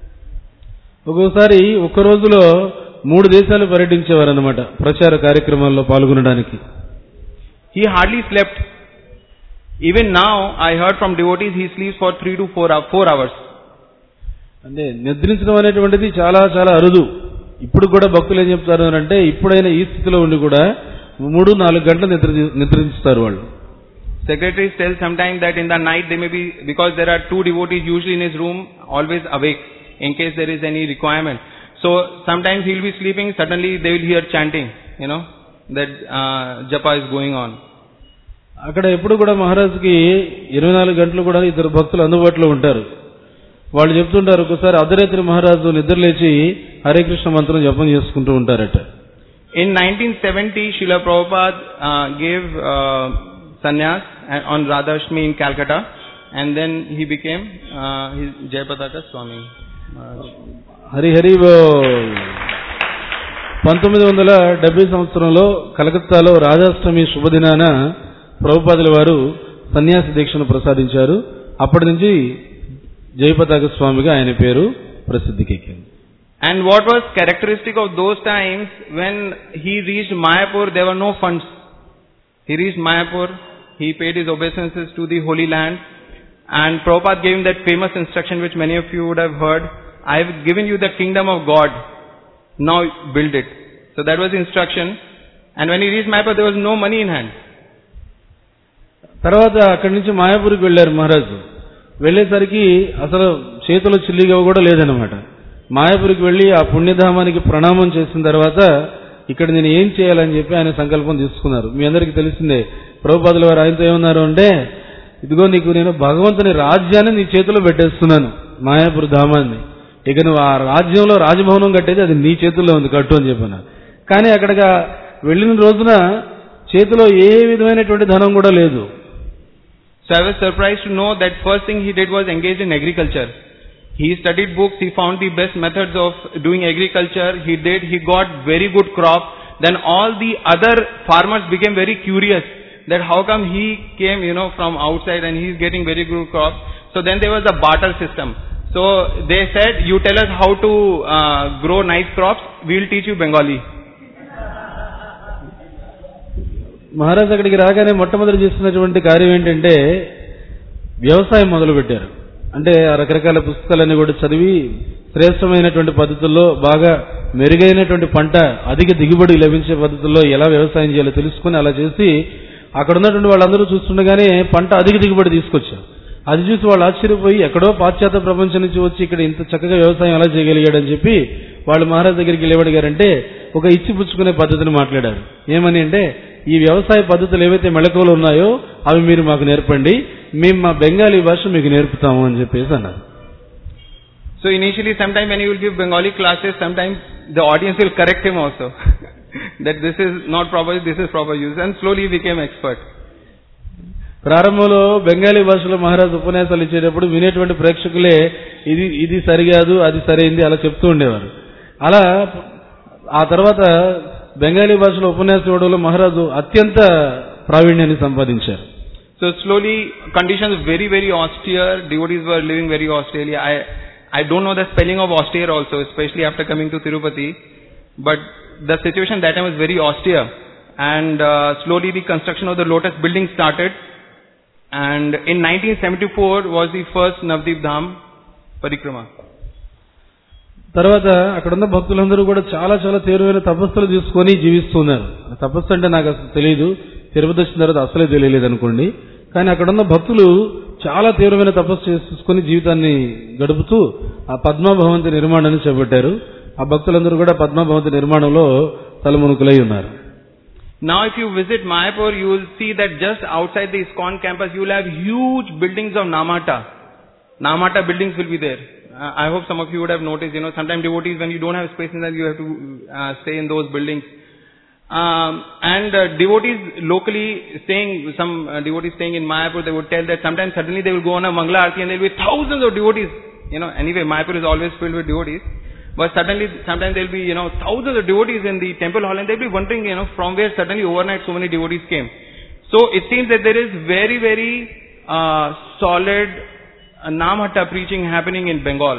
ఒక్కోసారి ఒక్క రోజులో 3 దేశాలు పర్యటించేవారు అన్నమాట ప్రచార కార్యక్రమాల్లో పాల్గొనడానికి. He hardly slept. Even now I heard from devotees he sleeps for 3 to 4 hours. అంటే నిద్రించడం అనేటువంటిది చాలా చాలా అరుదు. ఇప్పుడు కూడా భక్తులు ఏం చెప్తారు అంటే, ఇప్పుడైనా ఈ స్థితిలో ఉండి కూడా 3-4 గంటలు నిద్రించుతారు వాళ్ళు. Secretaries tell sometimes that in the night they may be, because there are 2 devotees usually in his room always awake in case there is any requirement. So sometimes he will be sleeping, suddenly they will hear chanting, that japa is going on. అక్కడ ఎప్పుడు కూడా మహారాజుకి 24 గంటలు కూడా 2 భక్తులు అందుబాటులో ఉంటారు. వాళ్ళు చెప్తుంటారు, ఒకసారి అర్ధరాత్రి మహారాజు నిద్రలేచి హరే కృష్ణ మంత్రం జపం చేసుకుంటూ ఉంటారట. In 1970 Srila Prabhupada gave sannyas on Radhashtami in Calcutta, and then he became his Jayapataka Swami. Hari బోల్. 1970 సంవత్సరంలో కలకత్తాలో రాధాష్టమి శుభదినాన ప్రభుపాదుల వారు సన్యాసి దీక్షను ప్రసాదించారు. అప్పటి నుంచి జయపతాక స్వామిగా ఆయన పేరు ప్రసిద్ధికి ఎక్కింది. And what was characteristic of those times, when he reached Mayapur, there were no funds. He reached Mayapur, he paid his obeisances to the Holy Land, and Prabhupada gave him that famous instruction which many of you would have heard, I have given you the kingdom of God, now build it. So that was the instruction. And when he reached Mayapur, there was no money in hand. తర్వాత అక్కడి నుంచి మాయాపూర్కి వెళ్లారు మహారాజు. వెళ్లేసరికి అసలు చేతిలో చిల్లిగా కూడా లేదనమాట. మాయాపూర్కి వెళ్లి ఆ పుణ్యధామానికి ప్రణామం చేసిన తర్వాత, ఇక్కడ నేను ఏం చేయాలని చెప్పి ఆయన సంకల్పం తీసుకున్నారు. మీ అందరికీ తెలిసిందే, ప్రభుపాదుల వారు ఆయనతో ఏమన్నారు అంటే, ఇదిగో నీకు నేను భగవంతుని రాజ్యాన్ని నీ చేతిలో పెట్టేస్తున్నాను, మాయాపూర్ ధామాన్ని, ఇక నువ్వు ఆ రాజ్యంలో రాజభవనం కట్టేది అది నీ చేతుల్లో ఉంది, కట్టు అని చెప్పాను. కానీ అక్కడికి వెళ్లిన రోజున చేతిలో ఏ విధమైనటువంటి ధనం కూడా లేదు. So I was surprised to know that first thing he did was engage in agriculture. He studied books, he found the best methods of doing agriculture, he got very good crop. Then all the other farmers became very curious. that how come he came, from outside and he's getting very good crops. So then there was a barter system. So they said, you tell us how to grow nice crops, we'll teach you Bengali. Maharaj అక్కడికి రాగానే మొట్టమొదటి చేస్తున్నటువంటి కార్యం ఏంటంటే వ్యవసాయం మొదలు పెట్టారు. అంటే ఆ రకరకాల పుస్తకాలన్నీ కూడా చదివి శ్రేష్టమైనటువంటి పద్ధతుల్లో బాగా మెరుగైనటువంటి పంట అధిక దిగుబడి లభించే పద్ధతుల్లో ఎలా వ్యవసాయం చేయాలో తెలుసుకుని అలా చేసి అక్కడ ఉన్నటువంటి వాళ్ళందరూ చూస్తుండగానే పంట అధిక దిగుబడి తీసుకొచ్చారు. అది చూసి వాళ్ళు ఆశ్చర్యపోయి ఎక్కడో పాశ్చాత్య ప్రపంచం నుంచి వచ్చి ఇక్కడ ఇంత చక్కగా వ్యవసాయం ఎలా చేయగలిగాడని చెప్పి వాళ్ళు మహారాజ్ దగ్గరికి లేవడిగారంటే ఒక ఇచ్చి పుచ్చుకునే పద్ధతిని మాట్లాడారు. ఏమని అంటే, ఈ వ్యవసాయ పద్ధతులు ఏవైతే మెళకువలు ఉన్నాయో అవి మీరు మాకు నేర్పండి, మేము మా బెంగాలీ భాష మీకు నేర్పుతాము అని చెప్పేసి అన్నారు. So initially, sometime when he will give Bengali classes, sometimes the audience will correct him also that this is not proper, this is proper use, and slowly he became expert. ప్రారంభంలో బెంగాలీ భాషలో మహారాజ్ ఉపన్యాసాలు ఇచ్చేటప్పుడు వినేటువంటి ప్రేక్షకులే ఇది సరికాదు, అది సరైంది అలా చెప్తూ ఉండేవారు. అలా ఆ తర్వాత బెంగాలీ భాషలో ఉపన్యాసం ఇవ్వడంలో మహారాజు అత్యంత ప్రావీణ్యాన్ని సంపాదించారు. So slowly conditions very, very austere, devotees were living very austerely. I don't know the spelling of austere also, especially after coming to Tirupati, but the situation that time was very austere, and slowly the construction of the Lotus building started, and in 1974 was the first Navdeep Dham Parikrama. తర్వాత అక్కడున్న భక్తులందరూ కూడా చాలా చాలా తీవ్రమైన తపస్సులు తీసుకొని జీవిస్తున్నారు. తపస్సు అంటే నాకు అసలు తెలియదు, తిరుపతి వచ్చిన తర్వాత అసలే తెలియలేదు అనుకోండి. కానీ అక్కడున్న భక్తులు చాలా తీవ్రమైన తపస్సు చేసుకుని జీవితాన్ని గడుపుతూ ఆ పద్మభవంతి నిర్మాణాన్ని చేపట్టారు. ఆ భక్తులందరూ కూడా పద్మభవంతి నిర్మాణంలో తలమునుకులై ఉన్నారు. Now if you visit Mayapur, you will see that just outside the ISKCON campus, you will have huge buildings of Namata. Namata buildings will be there. I hope some of you would have noticed, sometimes devotees, when you don't have space in that, you have to stay in those buildings. And devotees locally some devotees staying in Mayapur, they would tell that sometimes suddenly they will go on a Mangala Aarti and there will be thousands of devotees. Anyway, Mayapur is always filled with devotees. But suddenly, sometimes there will be, thousands of devotees in the temple hall, and they will be wondering, from where suddenly overnight so many devotees came. So it seems that there is very, very solid Namhatta preaching happening in Bengal.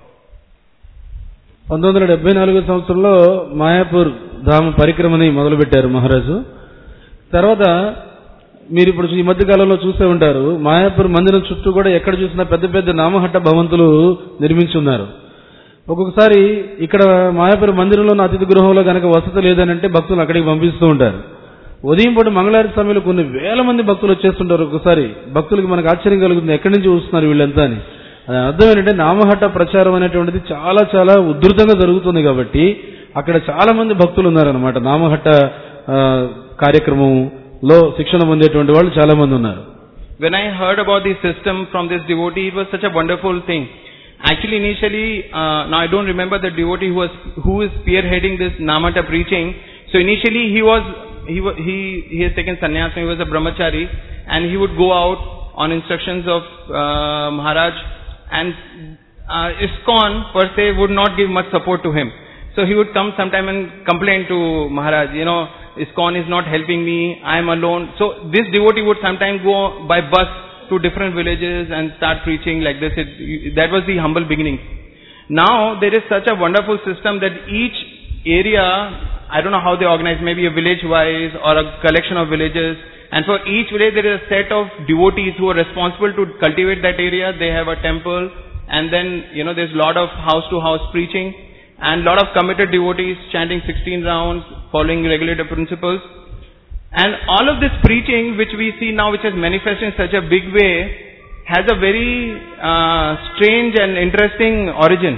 1974 సంవత్సరంలో మాయాపూర్ ధామ పరిక్రమని మొదలుపెట్టారు మహారాజు. తర్వాత మీరు ఇప్పుడు ఈ మధ్య కాలంలో చూసే ఉంటారు, మాయాపూర్ మందిరం చుట్టూ కూడా ఎక్కడ చూసినా పెద్ద పెద్ద నామహట్ట భవంతులు నిర్మించి ఉన్నారు. ఒక్కొక్కసారి ఇక్కడ మాయాపూర్ మందిరంలోని అతిథి గృహంలో కనుక వసతి లేదనంటే భక్తులు అక్కడికి పంపిస్తూ ఉంటారు. ఉదయం పూట మంగళవారం సమయంలో కొన్ని వేల మంది భక్తులు వచ్చేస్తుంటారు. ఒక్కొక్కసారి భక్తులకి మనకు ఆశ్చర్యం కలుగుతుంది, ఎక్కడి నుంచి వస్తున్నారు వీళ్ళంతా అని. అర్థం ఏంటంటే నామహట్ట ప్రచారం అనేటువంటిది చాలా చాలా ఉధృతంగా జరుగుతుంది కాబట్టి అక్కడ చాలా మంది భక్తులు ఉన్నారనమాట. నామహట్ట కార్యక్రమంలో శిక్షణ పొందేటువంటి వాళ్ళు చాలా మంది ఉన్నారు. When I heard about this system from this devotee, it was such a wonderful thing. Actually, initially, now I don't remember the devotee who is spearheading this Namata preaching. So initially, he has taken sannyas. He was a brahmachari, and he would go out on instructions of Maharaj, and ISKCON per se would not give much support to him. So he would come sometime and complain to Maharaj, ISKCON is not helping me, I am alone. So this devotee would sometimes go by bus to different villages and start preaching like this. That was the humble beginning. Now there is such a wonderful system that each area, I don't know how they organize, maybe a village wise or a collection of villages, and for each village there is a set of devotees who are responsible to cultivate that area. They have a temple, and then there's a lot of house to house preaching and lot of committed devotees chanting 16 rounds, following regulative principles. And all of this preaching which we see now, which has manifested in such a big way, has a very strange and interesting origin.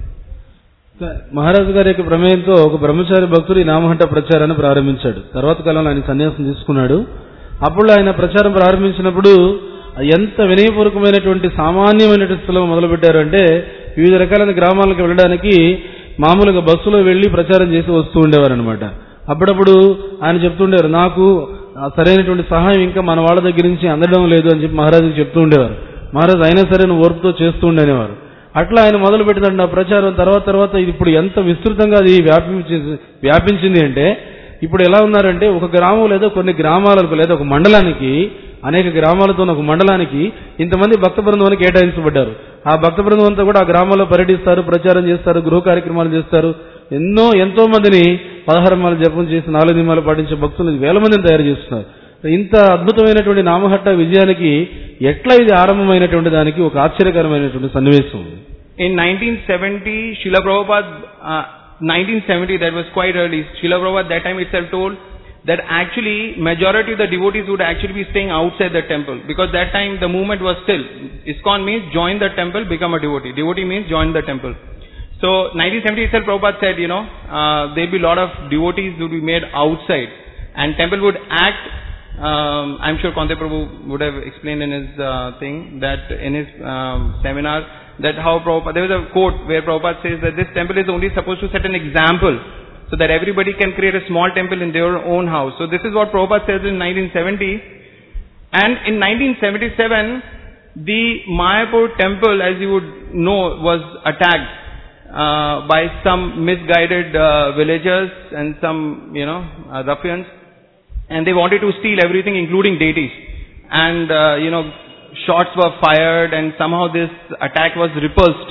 మహారాజు గారి యొక్క ప్రమేయంతో ఒక బ్రహ్మచారి భక్తుడు ఈ నామహట్ట ప్రచారాన్ని ప్రారంభించాడు. తర్వాత కాలంలో ఆయన సన్యాసం తీసుకున్నాడు. అప్పుడు ఆయన ప్రచారం ప్రారంభించినప్పుడు ఎంత వినయపూర్వకమైనటువంటి సామాన్యమైనటువంటి స్థలం మొదలుపెట్టారు అంటే, వివిధ రకాలైన గ్రామాలకు వెళ్ళడానికి మామూలుగా బస్సులో వెళ్లి ప్రచారం చేసి వస్తూ ఉండేవారు అనమాట. అప్పుడప్పుడు ఆయన చెప్తుండేవారు, నాకు సరైనటువంటి సహాయం ఇంకా మన వాళ్ళ దగ్గర నుంచి అందడం లేదు అని చెప్పి మహారాజుకి చెప్తూ ఉండేవారు. మహారాజు అయినా సరే నువ్వు ఓర్పుతో చేస్తూ ఉండేవారు. అట్లా ఆయన మొదలు పెట్టిందండి ఆ ప్రచారం. తర్వాత ఇది ఇప్పుడు ఎంత విస్తృతంగా అది వ్యాపించింది అంటే ఇప్పుడు ఎలా ఉన్నారంటే ఒక గ్రామం లేదా కొన్ని గ్రామాలకు లేదా ఒక మండలానికి అనేక గ్రామాలతో ఒక మండలానికి ఇంతమంది భక్త బృందాన్ని కేటాయించబడ్డారు. ఆ భక్త బృందం అంతా కూడా ఆ గ్రామాల్లో పర్యటిస్తారు, ప్రచారం చేస్తారు, గృహ కార్యక్రమాలు చేస్తారు. ఎంతో మందిని 16 మాల జపం చేసి 4 నియమాలు పాటించే భక్తులు వేల మందిని తయారు చేస్తున్నారు. ఇంత అద్భుతమైనటువంటి నామహట్ట విజయానికి ఎట్లా ఇది ఆరంభమైనటువంటి దానికి ఒక ఆశ్చర్యకరమైనటువంటి సన్నివేశం. In 1970, Srila Prabhupada, 1970, that was quite early. Srila Prabhupada that time itself told that actually majority of the devotees would actually be staying outside the temple, because that time the movement was still, ISKCON means join the temple, become a devotee. Devotee means join the temple. So 1970 itself Prabhupada said, there will be a lot of devotees who will be made outside, and temple would act, I'm sure Kante Prabhu would have explained in his thing, that in his seminar, that how Prabhupada, there was a quote where Prabhupada says that this temple is only supposed to set an example, so that everybody can create a small temple in their own house. So this is what Prabhupada says in 1970. And in 1977, the Mayapur temple, as you would know, was attacked by some misguided villagers and some, ruffians. And they wanted to steal everything, including deities. And, shots were fired, and somehow this attack was repulsed.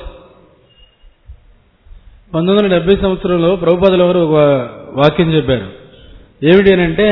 1970 సంవత్సరంలో ప్రభుపాదుల వారు ఒక వాక్యం చెప్పారు. ఏమిటి అనంటే,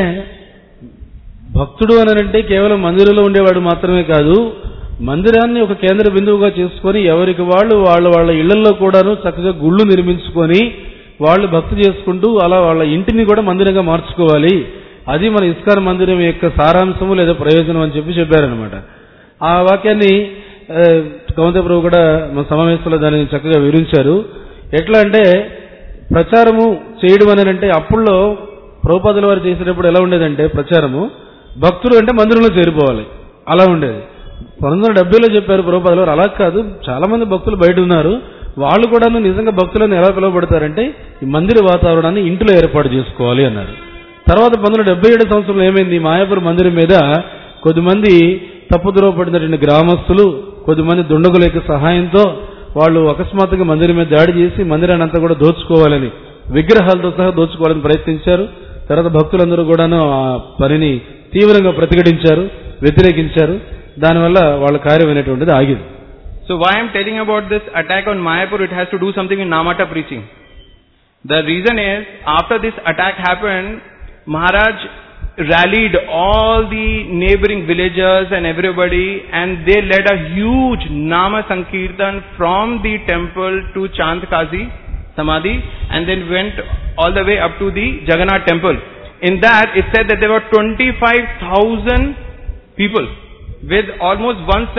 భక్తుడు అనంటే కేవలం మందిరంలో ఉండేవాడు మాత్రమే కాదు, మందిరాన్ని ఒక కేంద్ర బిందువుగా చేసుకొని ఎవరికి వాళ్ళ ఇళ్లలో కూడాను చక్కగా గుళ్ళు నిర్మించుకొని వాళ్ళు భక్తి చేసుకుంటూ అలా వాళ్ళ ఇంటిని కూడా మందిరంగా మార్చుకోవాలి. అది మన ఇస్కాన్ మందిరం యొక్క సారాంశము లేదా ప్రయోజనం అని చెప్పారనమాట. ఆ వాక్యాన్ని కవంత ప్రభు కూడా మన సమావేశంలో దాన్ని చక్కగా వివరించారు. ఎట్లా అంటే, ప్రచారము చేయడం అని అంటే అప్పుల్లో ప్రభుపాదుల వారు చేసేటప్పుడు ఎలా ఉండేదంటే, ప్రచారము భక్తులు అంటే మందిరంలో చేరిపోవాలి, అలా ఉండేది. 1970లో చెప్పారు ప్రభుపాదుల వారు, అలా కాదు, చాలా మంది భక్తులు బయట ఉన్నారు, వాళ్ళు కూడా నిజంగా భక్తులను ఎలా పిలువబడతారంటే ఈ మందిర వాతావరణాన్ని ఇంటిలో ఏర్పాటు చేసుకోవాలి అన్నారు. తర్వాత 1977 సంవత్సరంలో ఏమైంది, మాయాపూర్ మందిరం మీద కొద్దిమంది తప్పుదోవ పడినటువంటి గ్రామస్తులు, కొద్దిమంది దుండగుల యొక్క సహాయంతో వాళ్ళు అకస్మాత్తుగా మందిరం మీద దాడి చేసి మందిరాన్ని అంతా కూడా దోచుకోవాలని, విగ్రహాలతో సహా దోచుకోవాలని ప్రయత్నించారు. తర్వాత భక్తులందరూ కూడాను ఆ పనిని తీవ్రంగా ప్రతిఘటించారు, వ్యతిరేకించారు. దానివల్ల వాళ్ళ కార్యం అనేటువంటిది ఆగింది. So why I'm telling about this attack on Mayapur, it has to do something in Namata preaching. The reason is, after this attack happened, Maharaj rallied all the neighboring villagers and everybody, and they led a huge Nama Sankirtan from the temple to Chandkazi Samadhi, and then went all the way up to the Jagannath temple. In that, it said that there were 25,000 people with almost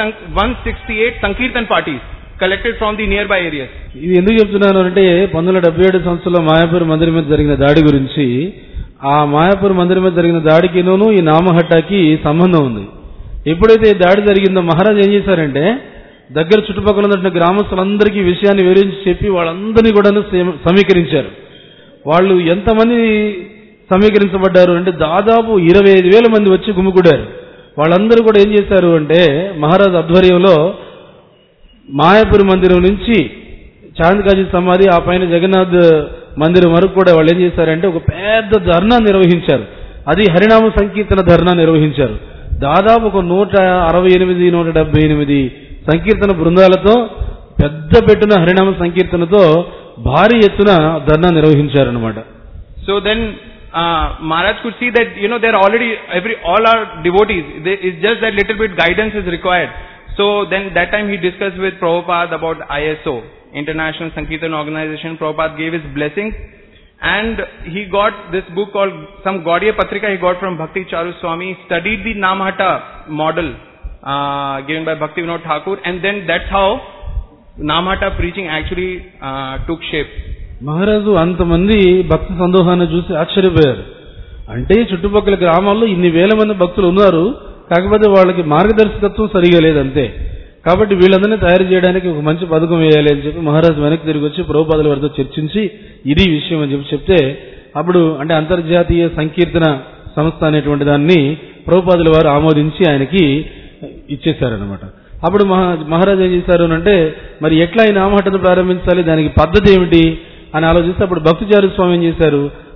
168 Sankirtan parties collected from the nearby areas. ఇది ఎందుకు చెప్తున్నాను అంటే, 1977 సంవత్సరంలో మాయాపూర్ మందిరం మీద జరిగిన దాడి గురించి, ఆ మాయాపూర్ మందిరం మీద జరిగిన దాడికినూ ఈ నామహట్టాకి సంబంధం ఉంది. ఎప్పుడైతే దాడి జరిగిందో మహారాజ్ ఏం చేశారంటే, దగ్గర చుట్టుపక్కల ఉన్న గ్రామస్తులందరికీ విషయాన్ని వివరించి చెప్పి వాళ్ళందరినీ కూడా సమీకరించారు. వాళ్ళు ఎంతమంది సమీకరించబడ్డారు అంటే దాదాపు 25,000 మంది వచ్చి గుమికూడారు. వాళ్ళందరూ కూడా ఏం చేశారు అంటే, మహారాజ్ ఆధ్వర్యంలో మాయాపూర్ మందిరం నుంచి చాంద్కాజీ సమాధి, ఆ పైన జగన్నాథ్ మందిరం వరకు కూడా వాళ్ళు ఏం చేశారంటే ఒక పెద్ద ధర్నా నిర్వహించారు. అది హరినామ సంకీర్తన ధర్నా నిర్వహించారు. దాదాపు ఒక 168, 178 సంకీర్తన బృందాలతో పెద్ద పెట్టున హరినామ సంకీర్తనతో భారీ ఎత్తున ధర్నా నిర్వహించారన్నమాట. So then Maharaj could see that they're already all are devotees. It's just that little bit guidance is required. So then that time he discussed with Prabhupada about ISO, International Sankirtan Organization. Prabhupada gave his blessings, and he got this book called some Gaudiya Patrika he got from Bhakti Charu Swami, studied the Namahata model given by Bhakti Vinod Thakur, and then that's how Namahata preaching actually took shape. మహారాజు అంతమంది భక్త సందోహాన్ని చూసి ఆశ్చర్యపోయారు. అంటే చుట్టుపక్కల గ్రామాల్లో ఇన్ని వేల మంది భక్తులు ఉన్నారు, కాకపోతే వాళ్ళకి మార్గదర్శకత్వం సరిగా లేదంతే. కాబట్టి వీళ్ళందరినీ తయారు చేయడానికి ఒక మంచి పథకం వేయాలి అని చెప్పి మహారాజు వెనక్కి తిరిగి వచ్చి ప్రభుపాదుల వారితో చర్చించి ఇది విషయం అని చెప్తే, అప్పుడు అంటే అంతర్జాతీయ సంకీర్తన సంస్థ అనేటువంటి దాన్ని ప్రభుపాదుల వారు ఆమోదించి ఆయనకి ఇచ్చేశారనమాట. అప్పుడు మహారాజు ఏం చేశారు అంటే, మరి ఎట్లా ఈ నామహట్టను ప్రారంభించాలి, దానికి పద్ధతి ఏమిటి అని ఆలోచిస్తే, అప్పుడు భక్తిచారు స్వామి ఏం చేశారు,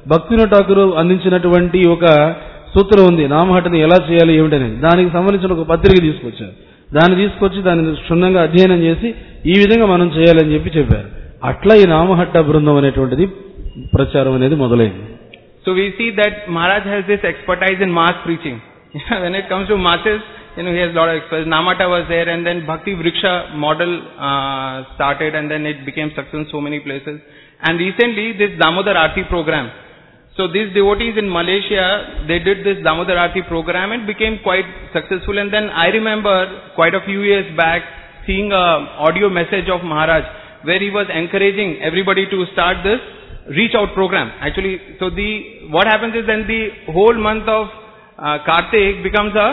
భక్తివినోద్ ఠాకూర్ అందించినటువంటి ఒక సూత్రం ఉంది, నామహట్టని ఎలా చేయాలి ఏమిటనేది. దానికి సంబంధించిన ఒక పత్రిక తీసుకొచ్చారు. దాన్ని తీసుకొచ్చి దాన్ని క్షుణ్ణంగా అధ్యయనం చేసి ఈ విధంగా మనం చేయాలని చెప్పారు. అట్లా ఈ నామహట్ట బృందం అనేటువంటిది ప్రచారం అనేది మొదలైంది. So we see that Maharaj has this expertise in mass preaching. When it comes to masses, he has a lot of expertise. Namata was there, and then Bhakti Vriksha model started, and then it became successful in so many places. And recently, this Damodar Aarti program. So these devotees in Malaysia, they did this Damodar Aarti program and became quite successful. And then I remember quite a few years back seeing a audio message of Maharaj where he was encouraging everybody to start this reach out program. Actually, so what happens is then the whole month of Kartik becomes a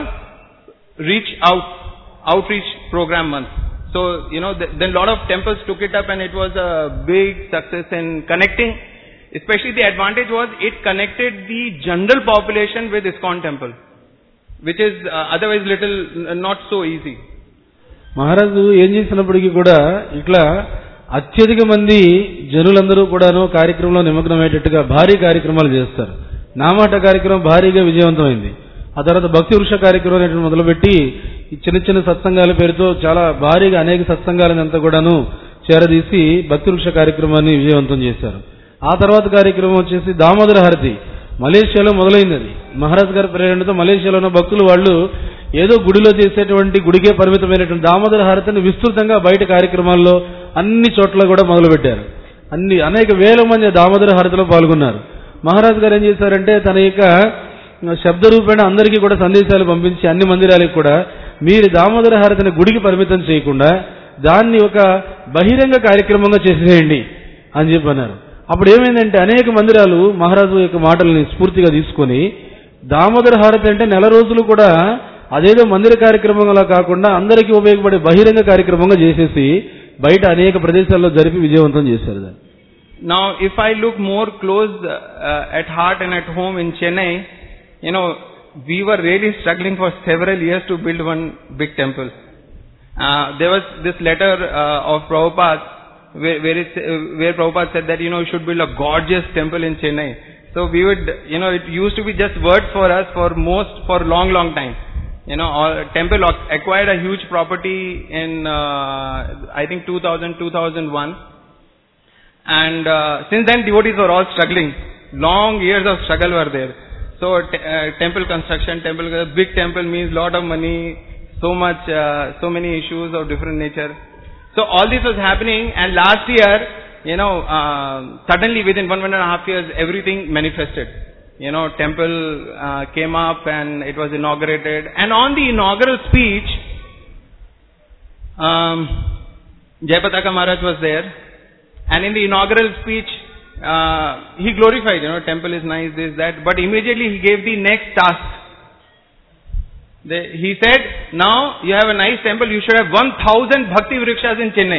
outreach program month. So, then a lot of temples took it up and it was a big success in connecting. Especially the advantage was it connected the general population with ISKCON temple, which is otherwise little not so easy. మహారాజు ఏం చేసినప్పటికీ కూడా ఇట్లా అత్యధిక మంది జనులందరూ కూడాను కార్యక్రమంలో నిమగ్నమయ్యేటట్టుగా భారీ కార్యక్రమాలు చేస్తారు. నామహట్ట కార్యక్రమం భారీగా విజయవంతమైంది. ఆ తర్వాత భక్తి వృక్ష కార్యక్రమం అనేటువంటి మొదలుపెట్టి చిన్న చిన్న సత్సంగాల పేరుతో చాలా భారీగా అనేక సత్సంగాలను అంతా కూడాను చేరదీసి భక్తి వృక్ష కార్యక్రమాన్ని విజయవంతం చేశారు. ఆ తర్వాత కార్యక్రమం వచ్చేసి దామోదర హారతి మలేషియాలో మొదలైంది. అది మహారాజ్ గారి ప్రేరణతో మలేషియాలో ఉన్న భక్తులు వాళ్ళు ఏదో గుడిలో చేసేటువంటి గుడికే పరిమితమైనటువంటి దామోదర హారతిని విస్తృతంగా బయట కార్యక్రమాల్లో అన్ని చోట్ల కూడా మొదలుపెట్టారు. అనేక వేల మంది దామోదర హారతిలో పాల్గొన్నారు. మహారాజ్ గారు ఏం చేశారంటే తన యొక్క శబ్ద రూపేణ అందరికీ కూడా సందేశాలు పంపించి అన్ని మందిరాలకు కూడా మీరు దామోదర హారతిని గుడికి పరిమితం చేయకుండా దాన్ని ఒక బహిరంగ కార్యక్రమంగా చేసేయండి అని చెప్పన్నారు. అప్పుడు ఏమైందంటే అనేక మందిరాలు మహారాజు యొక్క మాటల్ని స్ఫూర్తిగా తీసుకొని దామోదర హారతి అంటే నెల రోజులు కూడా అదేదో మందిర కార్యక్రమంలా కాకుండా అందరికీ ఉపయోగపడే బహిరంగ కార్యక్రమంగా చేసేసి బయట అనేక ప్రదేశాల్లో జరిపి విజయవంతం చేశారు దాన్ని. Now, if I look more close at heart and at home in Chennai, we were really struggling for several years to build one big temple. There was this letter of Prabhupada where Prabhupada said that, you should build a gorgeous temple in Chennai. So we would, it used to be just words for us for long time. Temple acquired a huge property in, I think 2001. And since then devotees were all struggling. Long years of struggle were there. So temple construction, big temple means lot of money, so many issues of different nature. So all this was happening, and last year, suddenly within 1.5 years, everything manifested. Temple came up and it was inaugurated. And on the inaugural speech, Jayapataka Maharaj was there. And in the inaugural speech, he glorified, temple is nice, this, that. But immediately he gave the next task. He said, now you have a nice temple, you should have 1,000 Bhakti Vrikshas in Chennai.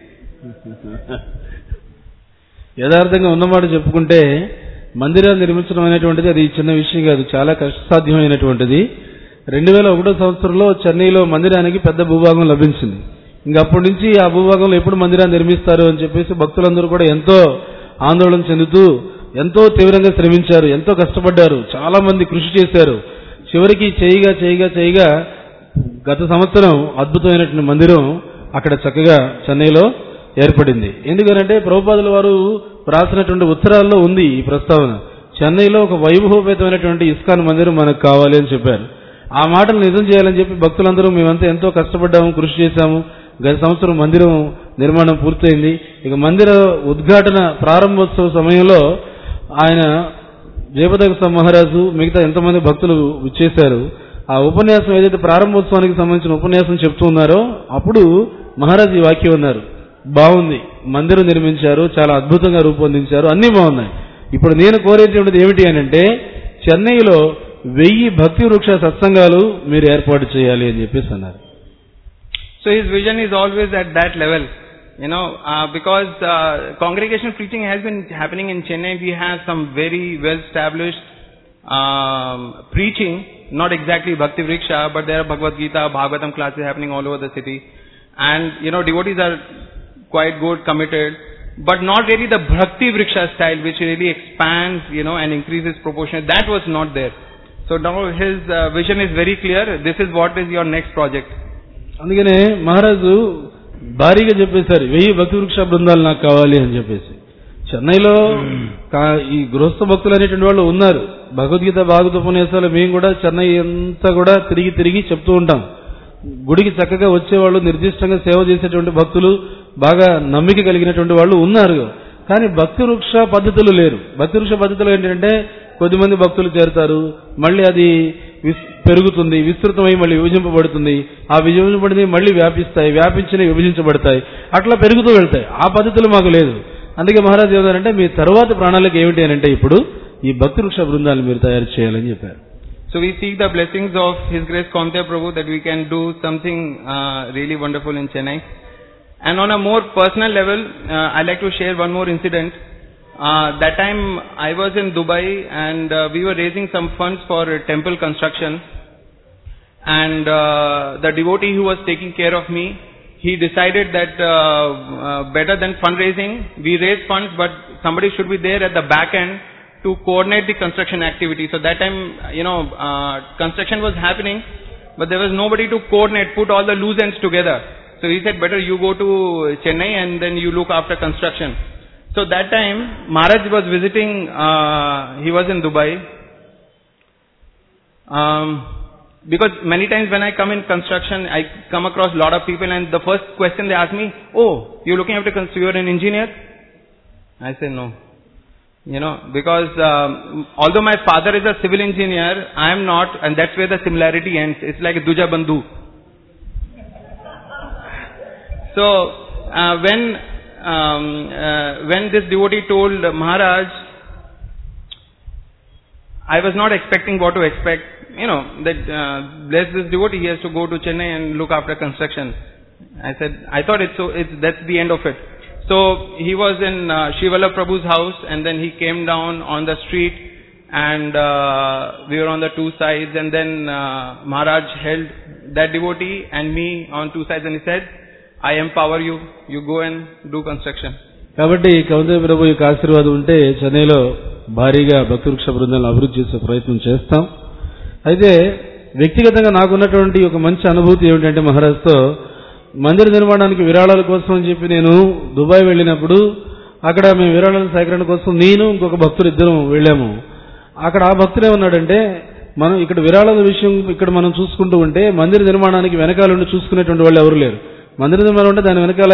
యథార్థంగా ఉన్నమాట చెప్పుకుంటే మందిరాలు నిర్మించడం అనేటువంటిది అది చిన్న విషయం కాదు, చాలా కష్టసాధ్యమైనటువంటిది. 2001 సంవత్సరంలో చెన్నైలో మందిరానికి పెద్ద భూభాగం లభించింది. ఇంకప్పటి నుంచి ఆ భూభాగంలో ఎప్పుడు మందిరాన్ని నిర్మిస్తారు అని చెప్పేసి భక్తులందరూ కూడా ఎంతో ఆందోళన చెందుతూ ఎంతో తీవ్రంగా శ్రమించారు, ఎంతో కష్టపడ్డారు, చాలా మంది కృషి చేశారు. చివరికి చేయగా గత సంవత్సరం అద్భుతమైనటువంటి మందిరం అక్కడ చక్కగా చెన్నైలో ఏర్పడింది. ఎందుకనంటే ప్రభుపాదుల వారు రాసినటువంటి ఉత్తరాల్లో ఉంది ఈ ప్రస్తావన. చెన్నైలో ఒక వైభవపేతమైనటువంటి ఇస్కాన్ మందిరం మనకు కావాలి అని చెప్పారు. ఆ మాటలు నిజం చేయాలని చెప్పి భక్తులందరూ మేమంతా ఎంతో కష్టపడ్డాము, కృషి చేశాము. గత సంవత్సరం మందిరం నిర్మాణం పూర్తయింది. ఇక మందిర ఉద్ఘాటన ప్రారంభోత్సవ సమయంలో ఆయన జయపతాక మహారాజు మిగతా ఎంతమంది భక్తులు విచ్చేశారు. ఆ ఉపన్యాసం ఏదైతే ప్రారంభోత్సవానికి సంబంధించిన ఉపన్యాసం చెప్తూ ఉన్నారో అప్పుడు మహారాజు ఈ వాక్యం ఉన్నారు, బాగుంది, మందిరం నిర్మించారు, చాలా అద్భుతంగా రూపొందించారు, అన్నీ బాగున్నాయి. ఇప్పుడు నేను కోరేటువంటిది ఏమిటి అని అంటే చెన్నైలో 1000 భక్తి వృక్ష సత్సంగాలు మీరు ఏర్పాటు చేయాలి అని చెప్పేసి అన్నారు. So his vision is always at that level, because congregational preaching has been happening in Chennai. We have some very well established preaching, not exactly Bhakti Vriksha, but there are Bhagavad Gita, Bhagavatam classes happening all over the city. And devotees are quite good, committed. but not really the Bhakti Vriksha style, which really expands, and increases proportion. That was not there. So now his vision is very clear. This is what is your next project. అందుకనే మహారాజు భారీగా చెప్పేశారు 1000 భక్తి వృక్ష బృందాలు నాకు కావాలి అని చెప్పేసి. చెన్నైలో ఈ గృహస్థ భక్తులు అనేటువంటి వాళ్ళు ఉన్నారు. భగవద్గీత భాగవత ఉపన్యాసాలు మేము కూడా చెన్నై అంతా కూడా తిరిగి చెప్తూ ఉంటాం. గుడికి చక్కగా వచ్చేవాళ్ళు, నిర్దిష్టంగా సేవ చేసేటువంటి భక్తులు, బాగా నమ్మిక కలిగినటువంటి వాళ్ళు ఉన్నారు. కానీ భక్తి వృక్ష పద్ధతులు లేరు. భక్తి వృక్ష పద్ధతులు ఏంటంటే కొద్దిమంది భక్తులు చేరుతారు, మళ్ళీ అది పెరుగుతుంది, విస్తృతమై మళ్ళీ విభజింపబడుతుంది, ఆ విభజింపబడింది మళ్ళీ వ్యాపిస్తాయి, వ్యాపించినవి విభజించబడతాయి, అట్లా పెరుగుతూ వెళ్తాయి. ఆ పద్ధతులు మాకు లేదు. అందుకే మహారాజు ఏమన్నారంటే మీ తర్వాత ప్రణాళిక ఏమిటి అని అంటే ఇప్పుడు ఈ భక్తి వృక్ష బృందాలు మీరు తయారు చేయాలని చెప్పారు. So we seek the blessings of His Grace Kaunteya Prabhu that we can do something really wonderful in Chennai. And on a more personal level, I'd like to share one more incident. That time I was in Dubai and we were raising some funds for temple construction. And the devotee who was taking care of me, he decided that better than fundraising, we raise funds, but somebody should be there at the back end to coordinate the construction activity. So that time, construction was happening, but there was nobody to coordinate, put all the loose ends together. So he said, better you go to Chennai and then you look after construction. So that time, Maharaj was visiting, he was in Dubai. Because many times when I come in construction, I come across a lot of people and the first question they ask me, oh, you're looking after construction, you're an engineer? I say no. Because although my father is a civil engineer, I am not, and that's where the similarity ends. It's like Duja Bandhu. So when this devotee told Maharaj, I was not expecting what to expect. That bless this devotee, he has to go to Chennai and look after construction. I thought that's the end of it. So he was in Shivala Prabhu's house and then he came down on the street and we were on the two sides and then Maharaj held that devotee and me on two sides and he said, I empower you, you go and do construction. కాబట్టి కౌంతేయ ప్రభు యొక్క ఆశీర్వాదం ఉంటే చెన్నైలో భారీగా భక్తి వృక్ష బృందాలను అభివృద్ధి చేసే ప్రయత్నం చేస్తాం. అయితే వ్యక్తిగతంగా నాకున్నటువంటి ఒక మంచి అనుభూతి ఏమిటంటే మహారాజ్తో మందిర నిర్మాణానికి విరాళాల కోసం అని చెప్పి నేను దుబాయ్ వెళ్ళినప్పుడు అక్కడ మేము విరాళాల సేకరణ కోసం నేను ఇంకొక భక్తులు ఇద్దరం వెళ్ళాము. అక్కడ ఆ భక్తులు ఏమన్నాడంటే మనం ఇక్కడ విరాళాల విషయం ఇక్కడ మనం చూసుకుంటూ ఉంటే మందిర నిర్మాణానికి వెనకాలండి చూసుకునేటువంటి వాళ్ళు ఎవరు లేరు. మందిర నిర్మాణం అంటే దాని వెనకాల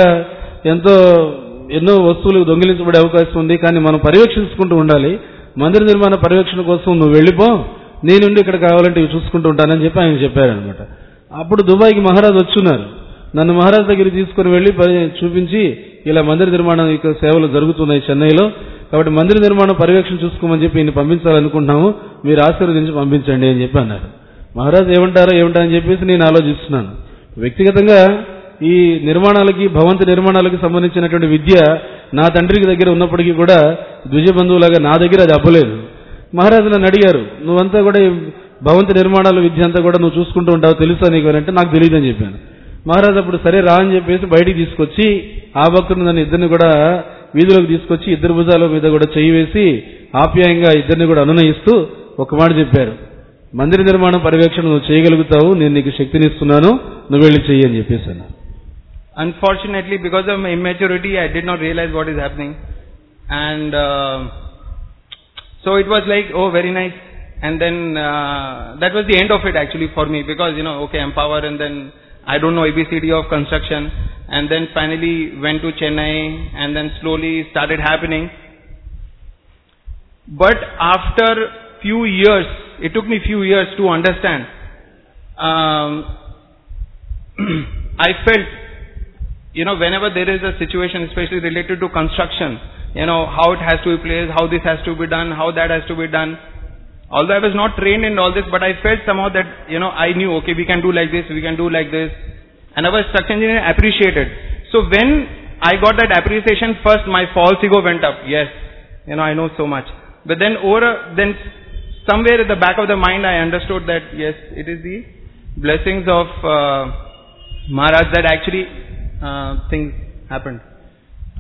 ఎన్నో వస్తువులు దొంగిలించబడే అవకాశం ఉంది, కానీ మనం పర్యవేక్షించుకుంటూ ఉండాలి. మందిర నిర్మాణ పర్యవేక్షణ కోసం నువ్వు వెళ్ళిపో, నేనుండి ఇక్కడ కావాలంటే ఇవి చూసుకుంటూ ఉంటానని చెప్పి ఆయన చెప్పారనమాట. అప్పుడు దుబాయ్కి మహారాజ్ వచ్చున్నారు. నన్ను మహారాజ్ దగ్గరికి తీసుకుని వెళ్ళి చూపించి ఇలా మందిర నిర్మాణం యొక్క సేవలు జరుగుతున్నాయి చెన్నైలో, కాబట్టి మందిర నిర్మాణం పర్యవేక్షణ చూసుకోమని చెప్పి ఈయన పంపించాలనుకుంటున్నాము, మీరు ఆశీర్వదించి పంపించండి అని చెప్పి అన్నారు. మహారాజ్ ఏమంటారని చెప్పేసి నేను ఆలోచిస్తున్నాను. వ్యక్తిగతంగా ఈ నిర్మాణాలకి భవంతి నిర్మాణాలకు సంబంధించినటువంటి విద్య నా తండ్రికి దగ్గర ఉన్నప్పటికీ కూడా ద్విజ బంధువులాగా నా దగ్గర అది అవ్వలేదు. మహారాజు నన్ను అడిగారు, నువ్వంతా కూడా భవంతి నిర్మాణాల విద్య అంతా కూడా నువ్వు చూసుకుంటూ ఉంటావు, తెలుసా నీకు అంటే నాకు తెలియదు అని చెప్పాను. మహారాజు అప్పుడు సరే రా అని చెప్పేసి బయటికి తీసుకొచ్చి ఆ భక్తుడు నన్ను ఇద్దరిని కూడా వీధిలోకి తీసుకొచ్చి ఇద్దరు భుజాల మీద కూడా చేయి వేసి ఆప్యాయంగా ఇద్దరిని కూడా అనునయిస్తూ ఒక మాట చెప్పారు, మందిర నిర్మాణం పర్యవేక్షణ నువ్వు చేయగలుగుతావు, నేను నీకు శక్తినిస్తున్నాను, నువ్వు వెళ్ళి చెయ్యి అని చెప్పేసాను. Unfortunately, because of my immaturity, I did not realize what is happening. And so it was like, oh, very nice. And then that was the end of it actually for me, because, okay, empower, and then I don't know ABCD of construction. And then finally went to Chennai, and then slowly started happening. But after few years, it took me few years to understand. I felt, whenever there is a situation, especially related to construction, how it has to be placed, how this has to be done, how that has to be done. Although I was not trained in all this, but I felt somehow that, I knew, okay, we can do like this, we can do like this. And our structural engineer appreciated. So when I got that appreciation, first my false ego went up. Yes, I know so much. But then then somewhere at the back of the mind, I understood that, yes, it is the blessings of Maharaj that actually things happened.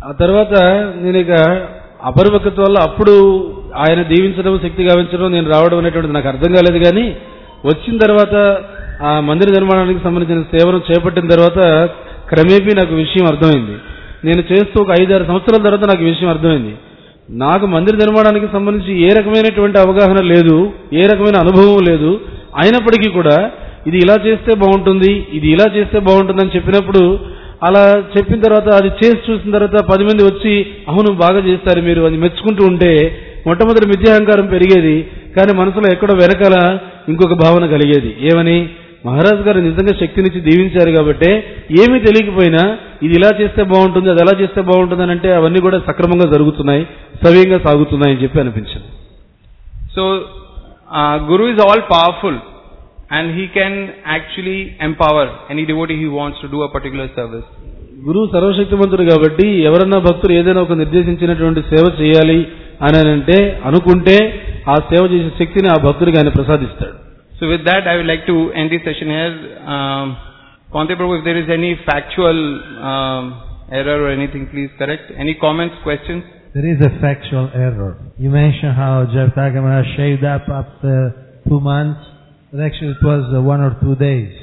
ఆ తర్వాత నేను ఇక అపరిపక్వత వల్ల అప్పుడు ఆయన దీవించడం, శక్తి గావించడం, నేను రావడం అనేటువంటిది నాకు అర్థం కాలేదు. కానీ వచ్చిన తర్వాత ఆ మందిర నిర్మాణానికి సంబంధించిన సేవను చేపట్టిన తర్వాత క్రమేపీ నాకు విషయం అర్థమైంది. నేను చేస్తూ ఒక 5-6 సంవత్సరాల తర్వాత నాకు విషయం అర్థమైంది. నాకు మందిర నిర్మాణానికి సంబంధించి ఏ రకమైనటువంటి అవగాహన లేదు, ఏ రకమైన అనుభవం లేదు. అయినప్పటికీ కూడా ఇది ఇలా చేస్తే బాగుంటుంది, ఇది ఇలా చేస్తే బాగుంటుంది అని చెప్పినప్పుడు, అలా చెప్పిన తర్వాత అది చేసి చూసిన తర్వాత 10 మంది వచ్చి అవును బాగా చేస్తారు మీరు అని మెచ్చుకుంటూ ఉంటే మొట్టమొదటి మిథ్యాహంకారం పెరిగేది. కానీ మనసులో ఎక్కడో వెనకాల ఇంకొక భావన కలిగేది. ఏమని, మహారాజు గారు నిజంగా శక్తినిచ్చి దీవించారు కాబట్టి ఏమీ తెలియకపోయినా ఇది ఇలా చేస్తే బాగుంటుంది, అది ఎలా చేస్తే బాగుంటుంది అని అంటే అవన్నీ కూడా సక్రమంగా జరుగుతున్నాయి, సవ్యంగా సాగుతున్నాయి అని చెప్పి అనిపించింది. So Guru is all powerful and he can actually empower any devotee he wants to do a particular service. గురువు సర్వశక్తిమంతుడు కాబట్టి ఎవరన్నా భక్తులు ఏదైనా ఒక నిర్దేశించినటువంటి సేవ చేయాలి అని అంటే అనుకుంటే ఆ సేవ చేసే శక్తిని ఆ భక్తుడికి ఆయన ప్రసాదిస్తాడు. So with that I would like to end this session here. Kante Prabhu, if there is any factual error or anything, please correct. Any comments, questions? There is a factual error. You mentioned how Jayapataka Maharaj shaved up after 2 months, but actually it was 1 or 2 days.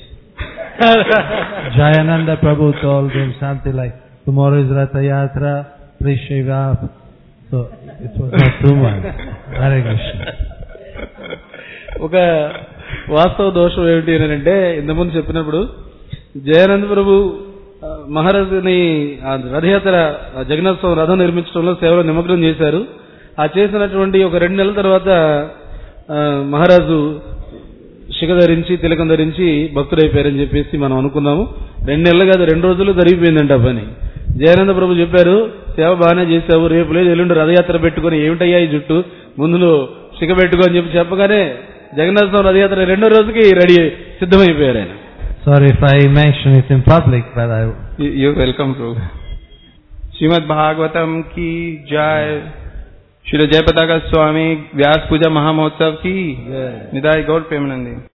Jayananda Prabhu told him something like, tomorrow is Ratha Yatra, please shave up. So it was not 2 months. Hare Krishna. ఒక వాస్తవ దోషం ఏమిటి అని అంటే, ఇంతకుముందు చెప్పినప్పుడు జయానంద ప్రభు మహారాజుని రథయాత్ర జగన్నాథస్వామి రథం నిర్మించడంలో సేవలో నిమగ్నం చేశారు. ఆ చేసినటువంటి ఒక 2 నెలల తర్వాత మహారాజు శిఖ ధరించి తిలకం ధరించి భక్తుడైపోయారని చెప్పేసి మనం అనుకున్నాము. 2 నెలలు కాదు, 2 రోజుల్లో జరిగిపోయిందంట ఆ పని. జయానంద ప్రభు చెప్పారు, సేవ బాగానే చేశావు, రేపు లేదు ఎల్లుండి రథయాత్ర పెట్టుకుని ఏమిటయ్యా ఈ జుట్టు, ముందు శిఖ పెట్టుకో అని చెప్పగానే జగన్నాథస్వామి రథయాత్ర 2వ రోజుకి రెడీ సిద్ధమైపోయారు ఆయన. Sorry if I mention it in public, but You're welcome, Prabhu. Srimad Bhagavatam ki jai. Shri Jayapataka Swami Vyas Puja Mahamotsav ki Nidai Gaur Premanandi.